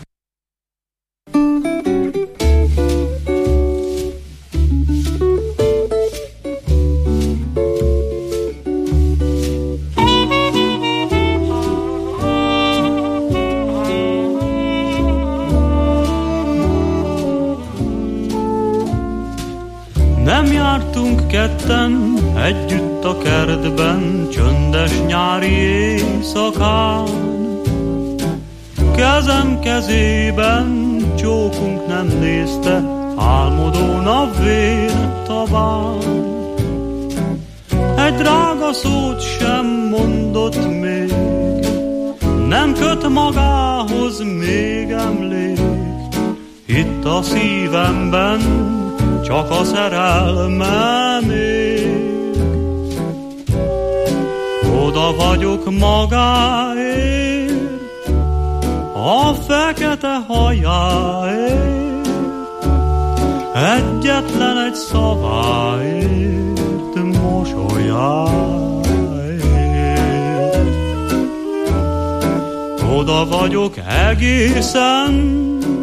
Nem jártunk ketten együtt a kertben, csöndes nyári éjszakán. Kezem kezében csókunk nem nézte, álmodón a vér tabán. Egy drága szót sem mondott még, nem köt magához még emlék. Itt a szívemben csak a szerelmem ég. Oda vagyok magáért, a fekete hajáért, egyetlen egy szaváért, mosolyáért. Oda vagyok egészen,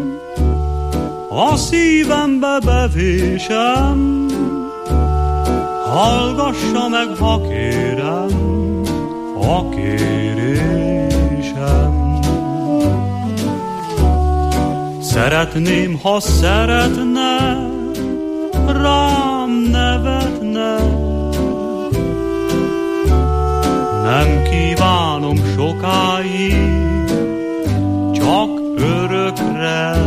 a szívembe bevésem, hallgassa meg, ha kérem, a kérésem. Szeretném, ha szeretne, rám nevetne. Nem kívánom sokáig, csak örökre.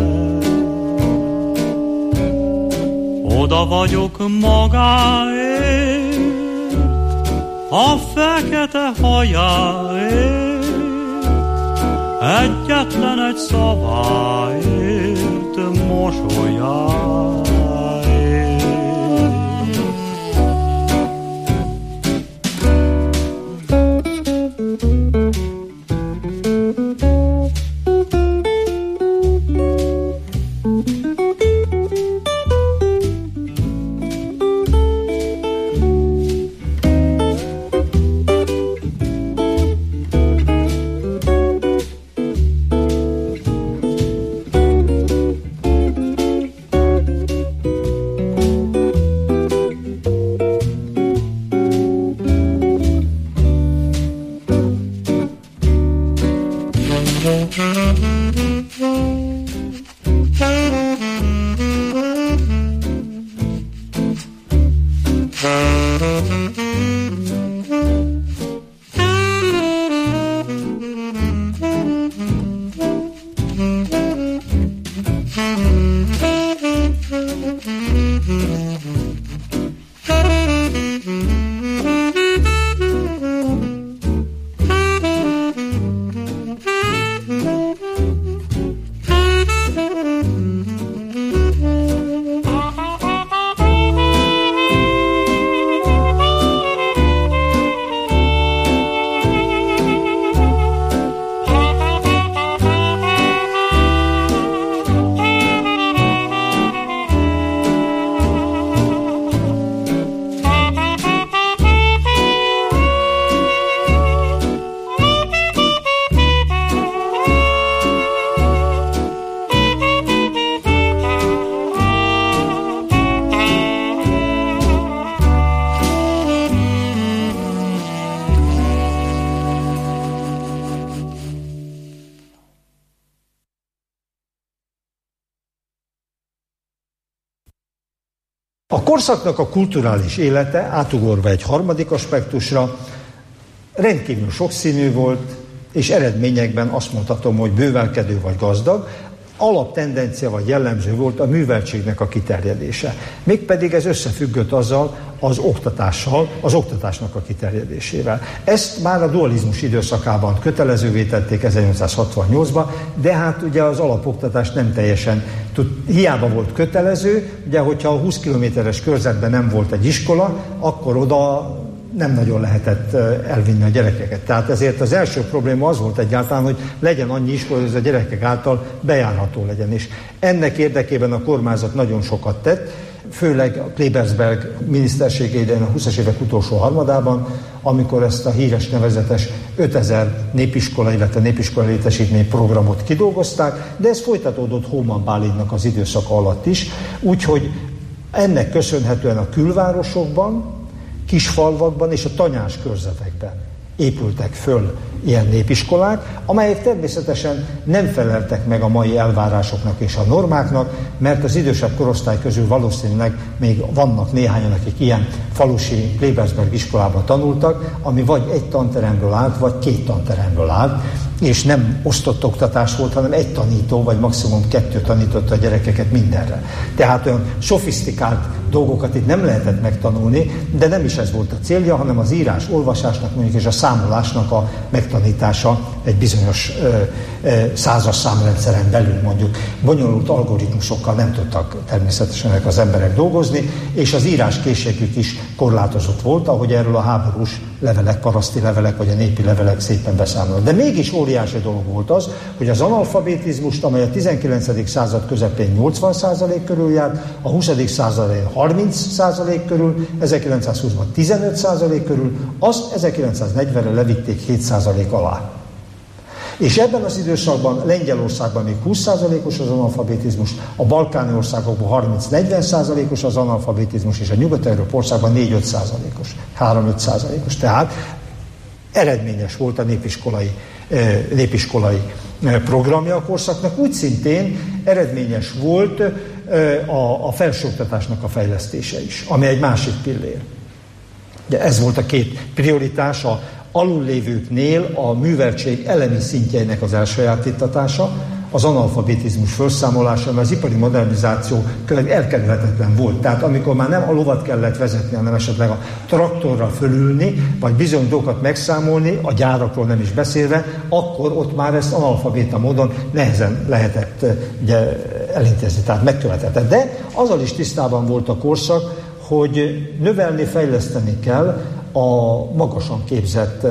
Oda vagyok magáért, a fekete hajáért, egyetlen egy szaváért, mosolyáért. A korszaknak a kulturális élete, átugorva egy harmadik aspektusra, rendkívül sokszínű volt, és eredményekben azt mondhatom, hogy bővelkedő vagy gazdag. Alaptendencia vagy jellemző volt a műveltségnek a kiterjedése. Mégpedig ez összefüggött azzal az oktatással, az oktatásnak a kiterjedésével. Ezt már a dualizmus időszakában kötelezővé tették ezernyolcszázhatvannyolcban, de hát ugye az alapoktatás nem teljesen, tud, hiába volt kötelező, ugye hogyha a húsz kilométeres körzetben nem volt egy iskola, akkor oda nem nagyon lehetett elvinni a gyerekeket. Tehát ezért az első probléma az volt egyáltalán, hogy legyen annyi iskola, hogy ez a gyerekek által bejárható legyen. És ennek érdekében a kormányzat nagyon sokat tett, főleg a Klebersberg minisztersége idején a húszas évek utolsó harmadában, amikor ezt a híres nevezetes ötezer népiskola, illetve népiskola létesítmény programot kidolgozták, de ez folytatódott Hóman Bálintnak az időszaka alatt is, úgyhogy ennek köszönhetően a külvárosokban, kisfalvakban és a tanyás körzetekben épültek föl ilyen népiskolák, amelyek természetesen nem feleltek meg a mai elvárásoknak és a normáknak, mert az idősebb korosztály közül valószínűleg még vannak néhányan, akik ilyen falusi Klebersberg iskolában tanultak, ami vagy egy tanteremből állt, vagy két tanteremből állt, és nem osztott oktatás volt, hanem egy tanító, vagy maximum kettő tanította a gyerekeket mindenre. Tehát olyan sofisztikált dolgokat itt nem lehetett megtanulni, de nem is ez volt a célja, hanem az írás, olvasásnak mondjuk és a számolásnak a megtanítása egy bizonyos ö, ö, százas számrendszeren belül mondjuk. Bonyolult algoritmusokkal nem tudtak természetesen az emberek dolgozni, és az írás készségük is korlátozott volt, ahogy erről a háborús levelek, paraszti levelek vagy a népi levelek szépen beszámolnak. De mégis óriási dolog volt az, hogy az analfabetizmust, amely a tizenkilencedik század közepén nyolcvan százalék körül járt, a huszadik századén harminc százalék körül, ezerkilencszázhúszban tizenöt százalék körül, azt ezerkilencszáznegyvenre levitték hét százalék alá. És ebben az időszakban Lengyelországban még húsz százalékos az analfabetizmus, a balkáni országokban harminc-negyven százalékos az analfabetizmus, és a nyugat-európai országban négy-öt százalékos, három-öt százalékos. Tehát eredményes volt a népiskolai, népiskolai programja a korszaknak, úgy szintén eredményes volt a, a felsőoktatásnak a fejlesztése is, ami egy másik pillér. De ez volt a két prioritás, a alullévőknél a műveltség elemi szintjeinek az elsajátítatása, az analfabetizmus felszámolása, mert az ipari modernizáció elkerülhetetlen volt. Tehát amikor már nem a lovat kellett vezetni, hanem esetleg a traktorral fölülni, vagy bizony dolgokat megszámolni, a gyárakról nem is beszélve, akkor ott már ezt analfabéta módon nehezen lehetett ugye, elintézni, tehát megkövethetett. De azzal is tisztában volt a korszak, hogy növelni, fejleszteni kell a magasan képzett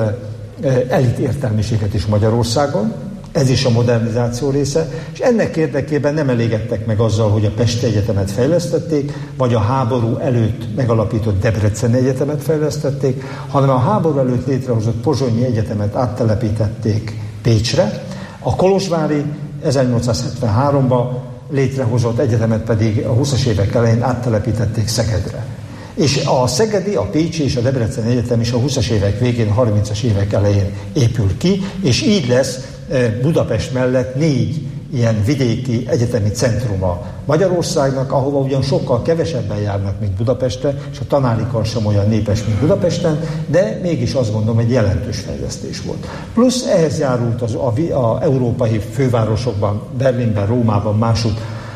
elit értelmiséget is Magyarországon, ez is a modernizáció része, és ennek érdekében nem elégedtek meg azzal, hogy a Pesti Egyetemet fejlesztették, vagy a háború előtt megalapított Debreceni Egyetemet fejlesztették, hanem a háború előtt létrehozott Pozsonyi Egyetemet áttelepítették Pécsre, a kolozsvári ezernyolcszázhetvenháromban létrehozott egyetemet pedig a húszas évek elején áttelepítették Szegedre. És a szegedi, a pécsi és a Debreceni Egyetem is a húszas évek végén, harmincas évek elején épül ki, és így lesz Budapest mellett négy ilyen vidéki egyetemi centruma Magyarországnak, ahova ugyan sokkal kevesebben járnak, mint Budapestre, és a tanári kar sem olyan népes, mint Budapesten, de mégis azt gondolom, egy jelentős fejlesztés volt. Plusz ehhez járult az, a, a európai fővárosokban, Berlinben, Rómában, másút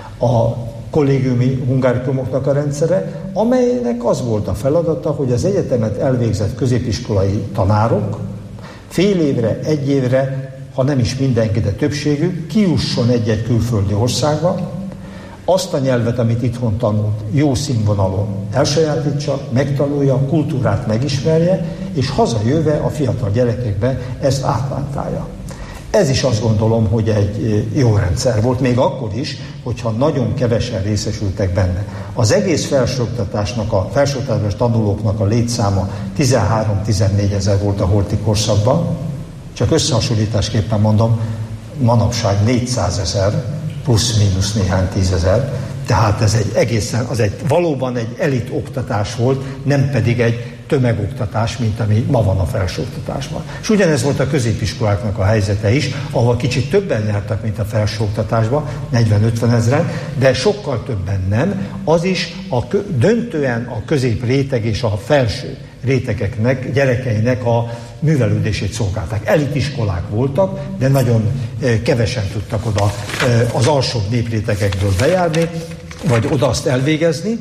a kollégiumi hungárikumoknak a rendszere, amelynek az volt a feladata, hogy az egyetemet elvégzett középiskolai tanárok fél évre, egy évre, ha nem is mindenki, de többségük, kijusson egy-egy külföldi országba, azt a nyelvet, amit itthon tanult, jó színvonalon elsajátítsa, megtanulja, a kultúrát megismerje, és hazajöve a fiatal gyerekekbe ezt átlántálja. Ez is azt gondolom, hogy egy jó rendszer volt, még akkor is, hogyha nagyon kevesen részesültek benne. Az egész felsőoktatásnak, a felsőoktatás tanulóknak a létszáma tizenhárom-tizennégy ezer volt a holti korszakban, csak összehasonlításképpen mondom, manapság négyszázezer, plusz-mínusz néhány tízezer, tehát ez egy egészen, az egy valóban egy elit oktatás volt, nem pedig egy tömegoktatás, mint ami ma van a felsőoktatásban. És ugyanez volt a középiskoláknak a helyzete is, ahol kicsit többen jártak, mint a felsőoktatásban, negyven-ötven ezren, de sokkal többen nem. Az is a, döntően a középréteg és a felső rétegeknek, gyerekeinek a művelődését szolgálták. Elitiskolák voltak, de nagyon kevesen tudtak oda az alsóbb néprétegekből bejárni, vagy oda azt elvégezni.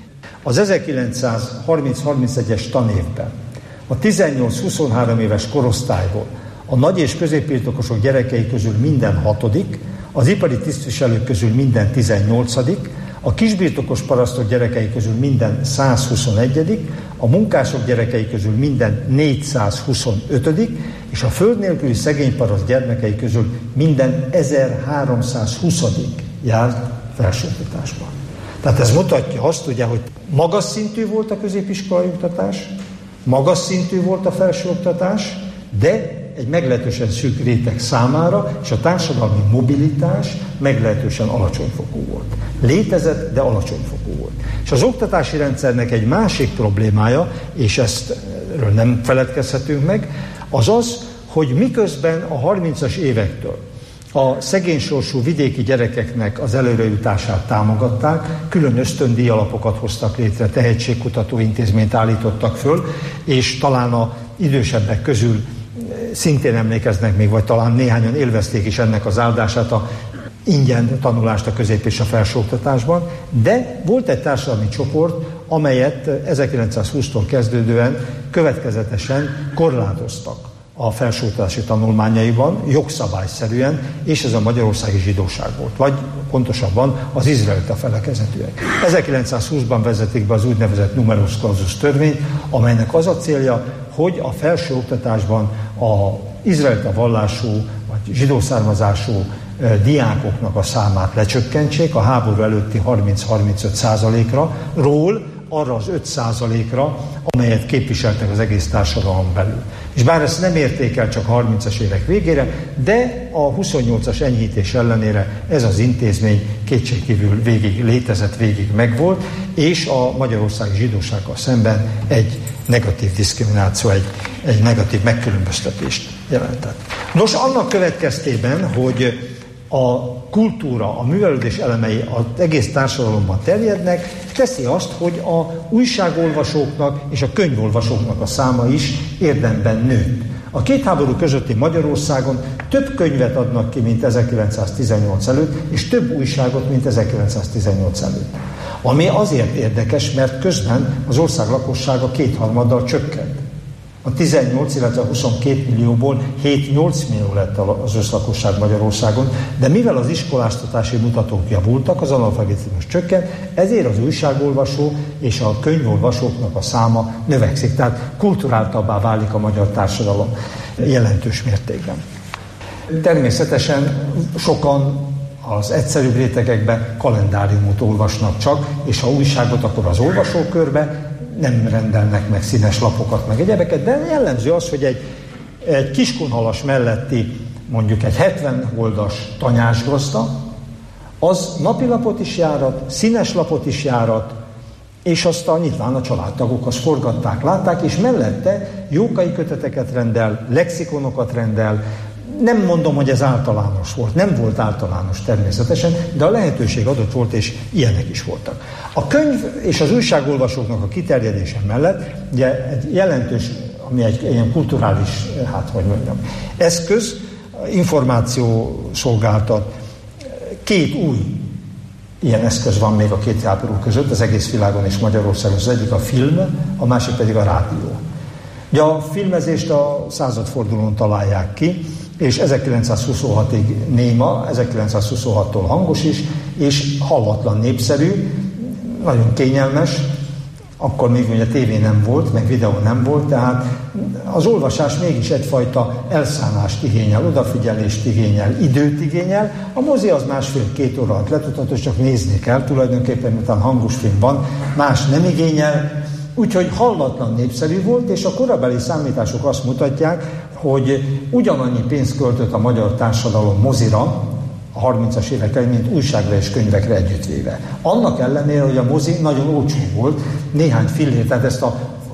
Az ezerkilencszázharminc-harmincegyes tanévben a tizennyolc-huszonhárom éves korosztályból a nagy- és középbirtokosok gyerekei közül minden hatodik, az ipari tisztviselők közül minden tizennyolcadik, a kisbirtokos parasztok gyerekei közül minden százhuszonegyedik, a munkások gyerekei közül minden négyszázhuszonötödik, és a föld nélküli szegény paraszt gyermekei közül minden ezerháromszázhuszadik járt felsőoktatásban. Tehát ez mutatja azt, ugye, hogy magas szintű volt a középiskolai oktatás, magas szintű volt a felsőoktatás, de egy meglehetősen szűk réteg számára, és a társadalmi mobilitás meglehetősen alacsonyfokú volt. Létezett, de alacsonyfokú volt. És az oktatási rendszernek egy másik problémája, és ezt erről nem feledkezhetünk meg, az az, hogy miközben a harmincas évektől a szegénysorsú vidéki gyerekeknek az előrejutását támogatták, külön ösztöndíj alapokat hoztak létre, tehetségkutató intézményt állítottak föl, és talán az idősebbek közül szintén emlékeznek még, vagy talán néhányan élvezték is ennek az áldását, a ingyen tanulást a közép- és a felsőoktatásban, de volt egy társadalmi csoport, amelyet ezerkilencszázhúsztól kezdődően következetesen korlátoztak a felsőoktatási tanulmányaiban, jogszabályszerűen, és ez a magyarországi zsidóság volt, vagy pontosabban az izraelita felekezetűek. ezerkilencszázhúszban vezetik be az úgynevezett numerus clausus törvényt, amelynek az a célja, hogy a felsőoktatásban az izraelita vallású, vagy zsidó származású diákoknak a számát lecsökkentsék a háború előtti harminc-harmincöt százalékra, ról arra az öt százalékra, amelyet képviseltek az egész társadalom belül. És bár ezt nem érték el csak harmincas évek végére, de a huszonnyolcas enyhítés ellenére ez az intézmény kétségkívül végig létezett, végig megvolt, és a magyarországi zsidósággal szemben egy negatív diszkrimináció, egy, egy negatív megkülönböztetést jelentett. Nos, annak következtében, hogy a kultúra, a művelődés elemei az egész társadalomban terjednek, teszi azt, hogy a újságolvasóknak és a könyvolvasóknak a száma is érdemben nőtt. A két háború közötti Magyarországon több könyvet adnak ki, mint ezerkilencszáztizennyolc előtt, és több újságot, mint ezerkilencszáztizennyolc előtt. Ami azért érdekes, mert közben az ország lakossága kétharmaddal csökkent. A tizennyolc, illetve a huszonkét millióból hét-nyolc millió lett az összlakosság Magyarországon, de mivel az iskoláztatási mutatók javultak, az analfabetizmus csökkent, ezért az újságolvasó és a könyvolvasóknak a száma növekszik. Tehát kulturáltabbá válik a magyar társadalom jelentős mértékben. Természetesen sokan az egyszerűbb rétegekben kalendáriumot olvasnak csak, és ha újságot, akkor az olvasókörbe, nem rendelnek meg színes lapokat, meg egyebeket, de jellemző az, hogy egy, egy kiskunhalas melletti, mondjuk egy hetven oldas tanyásgazda, az napilapot is járat, színes lapot is járat, és azt a nyilván a családtagok azt forgatták, látták, és mellette jókai köteteket rendel, lexikonokat rendel. Nem mondom, hogy ez általános volt, nem volt általános természetesen, de a lehetőség adott volt, és ilyenek is voltak. A könyv és az újságolvasóknak a kiterjedése mellett ugye egy jelentős, ami egy ilyen kulturális, hát hogy mondjam, eszköz, információ szolgáltat. Két új ilyen eszköz van még a két háború között, az egész világon és Magyarországon. Az egyik a film, a másik pedig a rádió. Ugye a filmezést a századfordulón találják ki, és ezerkilencszázhuszonhatig néma, ezerkilencszázhuszonhattól hangos is, és hallatlan népszerű, nagyon kényelmes, akkor még ugye tévé nem volt, meg videó nem volt, tehát az olvasás mégis egyfajta elszánást igényel, odafigyelést igényel, időt igényel. A mozi az másfél-két óra alatt letudható, csak nézni kell, tulajdonképpen miután hangos film van, más nem igényel, úgyhogy hallatlan népszerű volt, és a korabeli számítások azt mutatják, hogy ugyanannyi pénzt költött a magyar társadalom mozira a harmincas évek elején, mint újságra és könyvekre együttvéve. Annak ellenére, hogy a mozi nagyon olcsó volt, néhány fillér, tehát ezt a,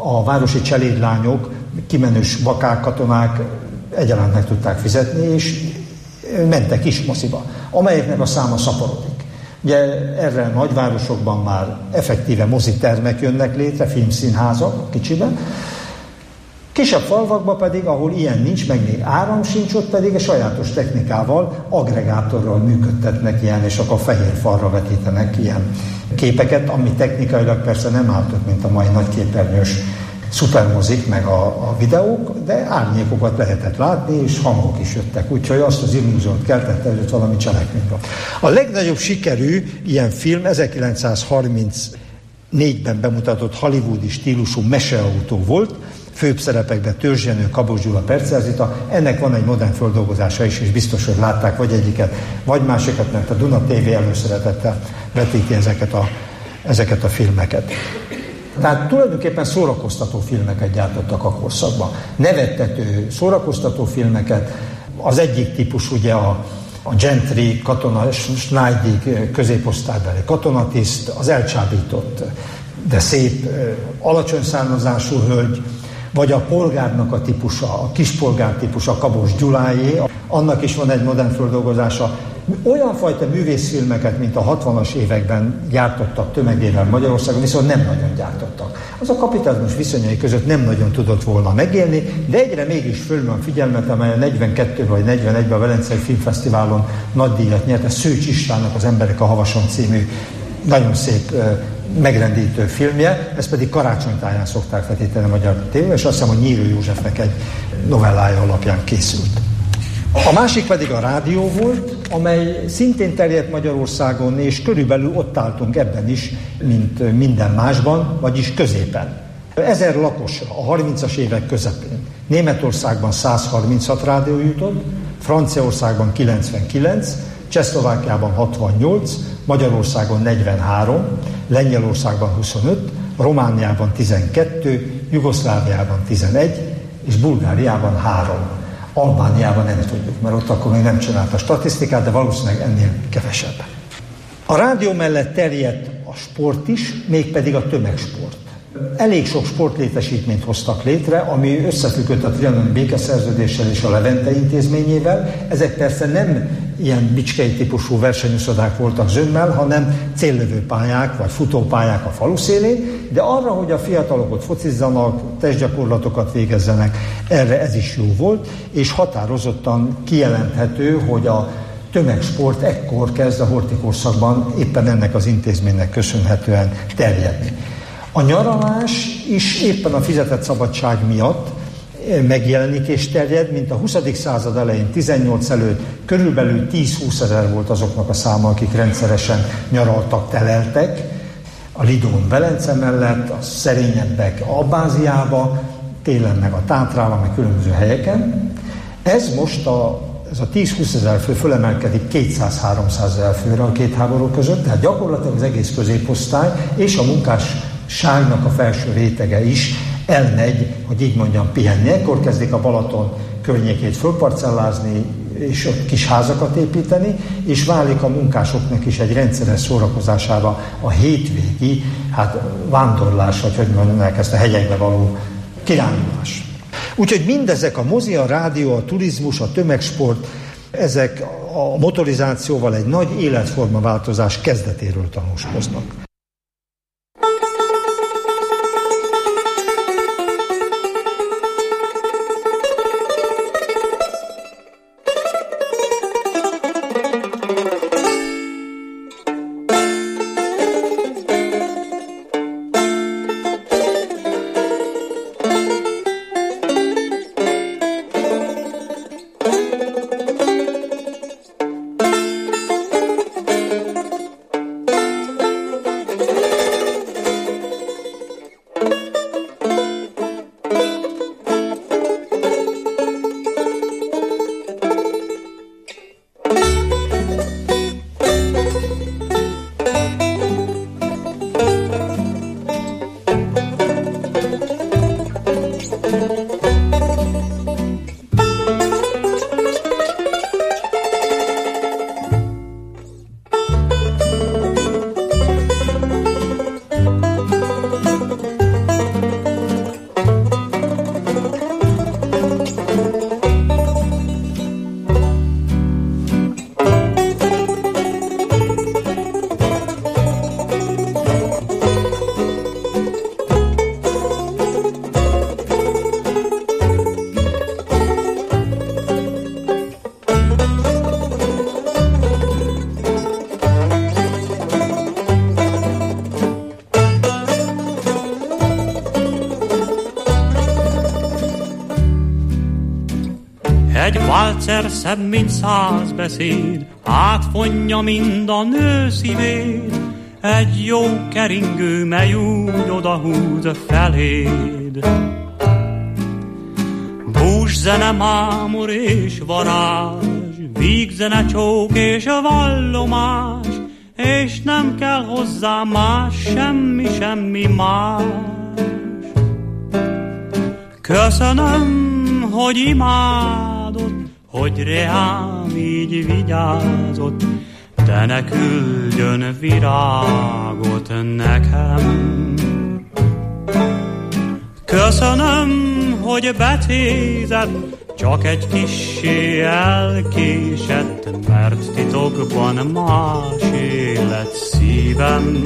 a városi cselédlányok, kimenős vakák, katonák egyaránt meg tudták fizetni, és mentek is moziba, amelyeknek a száma szaporodik. Ugye erre a nagyvárosokban már effektíve mozitermek jönnek létre, filmszínházak kicsiben. Kisebb falvakban pedig, ahol ilyen nincs, meg még áram sincs, ott pedig a sajátos technikával, agregátorral működtetnek ilyen, és akkor fehér falra vetítenek ilyen képeket, ami technikailag persze nem ártott, mint a mai nagyképernyős szupermozik, meg a, a videók, de árnyékokat lehetett látni, és hangok is jöttek, úgyhogy azt az illúziót keltette, hogy ott valami cselekmény van. A legnagyobb sikerű ilyen film ezerkilencszázharmincnégyben bemutatott hollywoodi stílusú Meseautó volt, főbb szerepekben Törzs Jenő, Kabos Gyula, Percerzita. Ennek van egy modern földolgozása is, és biztos, hogy látták vagy egyiket, vagy másikat, mert a Duna té vé előszeretettel vetíti ezeket a, ezeket a filmeket. Tehát tulajdonképpen szórakoztató filmeket gyártottak a korszakban. Nevettető szórakoztató filmeket. Az egyik típus ugye a, a gentry, katona, Schneidig, középosztálybeli katonatiszt, az elcsábított, de szép, alacsony származású hölgy, vagy a polgárnak a típusa, a kispolgár típusa, Kabos Gyuláé, annak is van egy modern földolgozása. Olyan fajta művészfilmeket, mint a hatvanas években gyártottak tömegével Magyarországon, viszont nem nagyon gyártottak. Az a kapitalizmus viszonyai között nem nagyon tudott volna megélni, de egyre mégis fölül a figyelmet, amely a negyvenkettőben vagy negyvenegyben a Velencei Filmfesztiválon nagy díjat nyert, a Szőcs Istvánnak az Emberek a Havason című nagyon szép megrendítő filmje, ezt pedig karácsonytáján szokták vetíteni a magyar tévében, és azt hiszem, hogy Nyírő Józsefnek egy novellája alapján készült. A másik pedig a rádió volt, amely szintén terjedt Magyarországon, és körülbelül ott álltunk ebben is, mint minden másban, vagyis középen. Ezer lakosra a harmincas évek közepén Németországban százharminchat rádió jutott, Franciaországban kilencvenkilenc, Csehszlovákiában hatvannyolc, Magyarországon negyvenhárom, Lengyelországban huszonöt, Romániában tizenkettő, Jugoszláviában tizenegy, és Bulgáriában három. Albániában nem tudjuk, mert ott akkor még nem csinálta statisztikát, de valószínűleg ennél kevesebb. A rádió mellett terjedt a sport is, mégpedig a tömegsport. Elég sok sportlétesítményt hoztak létre, ami összefüggött a trianoni békeszerződéssel és a Levente intézményével. Ezek persze nem ilyen bicskei típusú versenyuszodák voltak zömmel, hanem céllövő pályák vagy futópályák a falu szélén, de arra, hogy a fiatalok ott focizzanak, testgyakorlatokat végezzenek, erre ez is jó volt, és határozottan kijelenthető, hogy a tömegsport ekkor kezd a horthy-korszakban éppen ennek az intézménynek köszönhetően terjedni. A nyaralás is éppen a fizetett szabadság miatt megjelenik és terjed, mint a huszadik század elején, tizennyolc előtt körülbelül tíz-húsz ezer volt azoknak a száma, akik rendszeresen nyaraltak, teleltek. A Lidón Velence mellett, a szerényebbek Albáziába, télen meg a Tátrában, meg különböző helyeken. Ez most a, ez a tíz-húsz ezer fő fölemelkedik kétszáz-háromszáz ezer főre a két háború között, tehát gyakorlatilag az egész középosztály és a munkásságnak a felső rétege is elmegy, hogy így mondjam, pihenni. Ekkor kezdik a Balaton környékét fölparcellázni, és ott kis házakat építeni, és válik a munkásoknak is egy rendszeres szórakozására a hétvégi, hát vándorlás, vagy hogy mondják ezt, a hegyekbe való kirándulás. Úgyhogy mindezek, a mozi, a rádió, a turizmus, a tömegsport, ezek a motorizációval egy nagy életformaváltozás kezdetéről tanúskoznak. Váltszer szebb, mint száz beszéd, átfonja mind a nő szívét, egy jó keringő, mely úgy odahúz feléd. Búzszene, mámor és varázs, vígzene, csók és vallomás, és nem kell hozzá más, semmi, semmi más. Köszönöm, hogy imádott, hogy reám így vigyázott, de ne küldjön virágot nekem. Köszönöm, hogy becézett, csak egy kissé elkésett, mert titokban más élet szívem.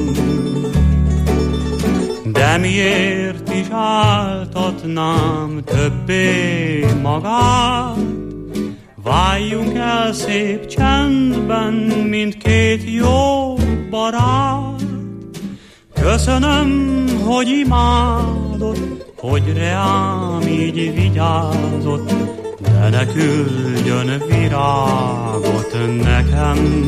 De miért is áltatnám többé magát? Váljunk el szép csendben, mint két jó barát. Köszönöm, hogy imádott, hogy reám így vigyázott, de ne küldjön virágot nekem.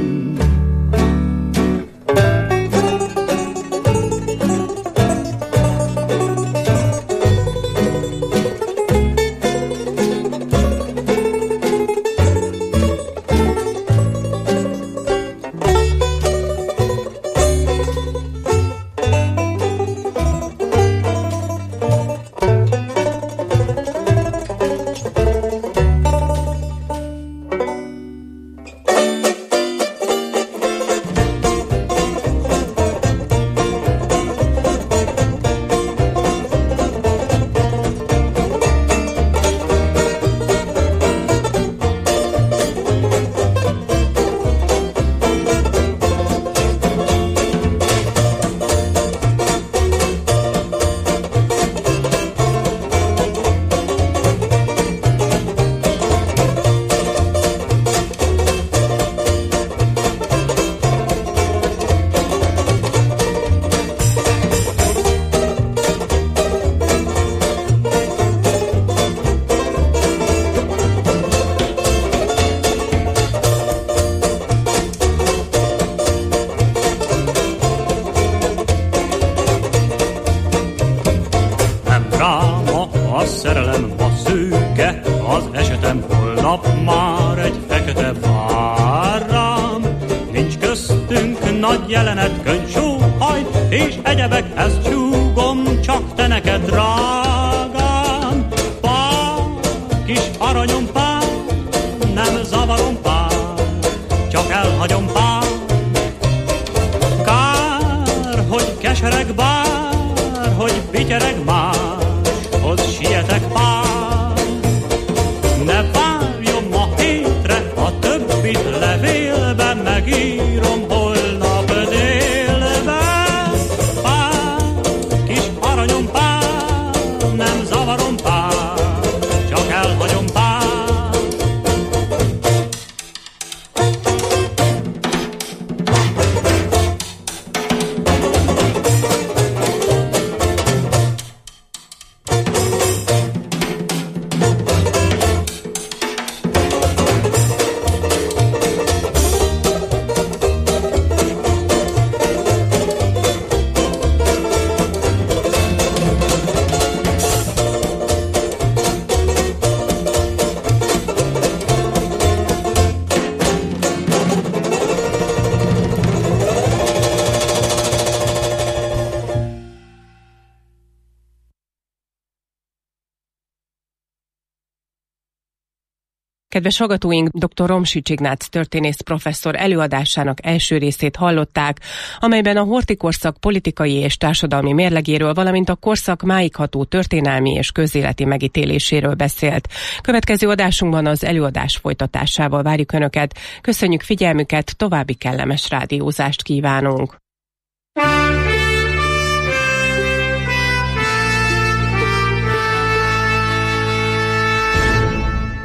Kedves hallgatóink, dr. Romsics Ignác történész professzor előadásának első részét hallották, amelyben a horthy korszak politikai és társadalmi mérlegéről, valamint a korszak máig ható történelmi és közéleti megítéléséről beszélt. Következő adásunkban az előadás folytatásával várjuk Önöket. Köszönjük figyelmüket, további kellemes rádiózást kívánunk!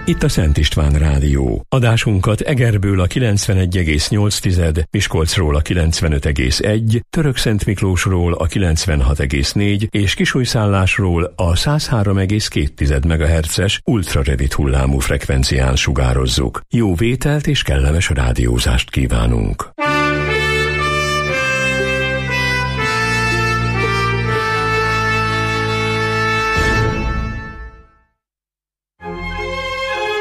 Itt a Szent István Rádió. Adásunkat Egerből a kilencvenegy egész nyolc, Miskolcról a kilencvenöt egész egy, Törökszentmiklósról a kilencvenhat egész négy és Kisújszállásról a száz három egész két megahertzes ultrarövid hullámú frekvencián sugározzuk. Jó vételt és kellemes rádiózást kívánunk!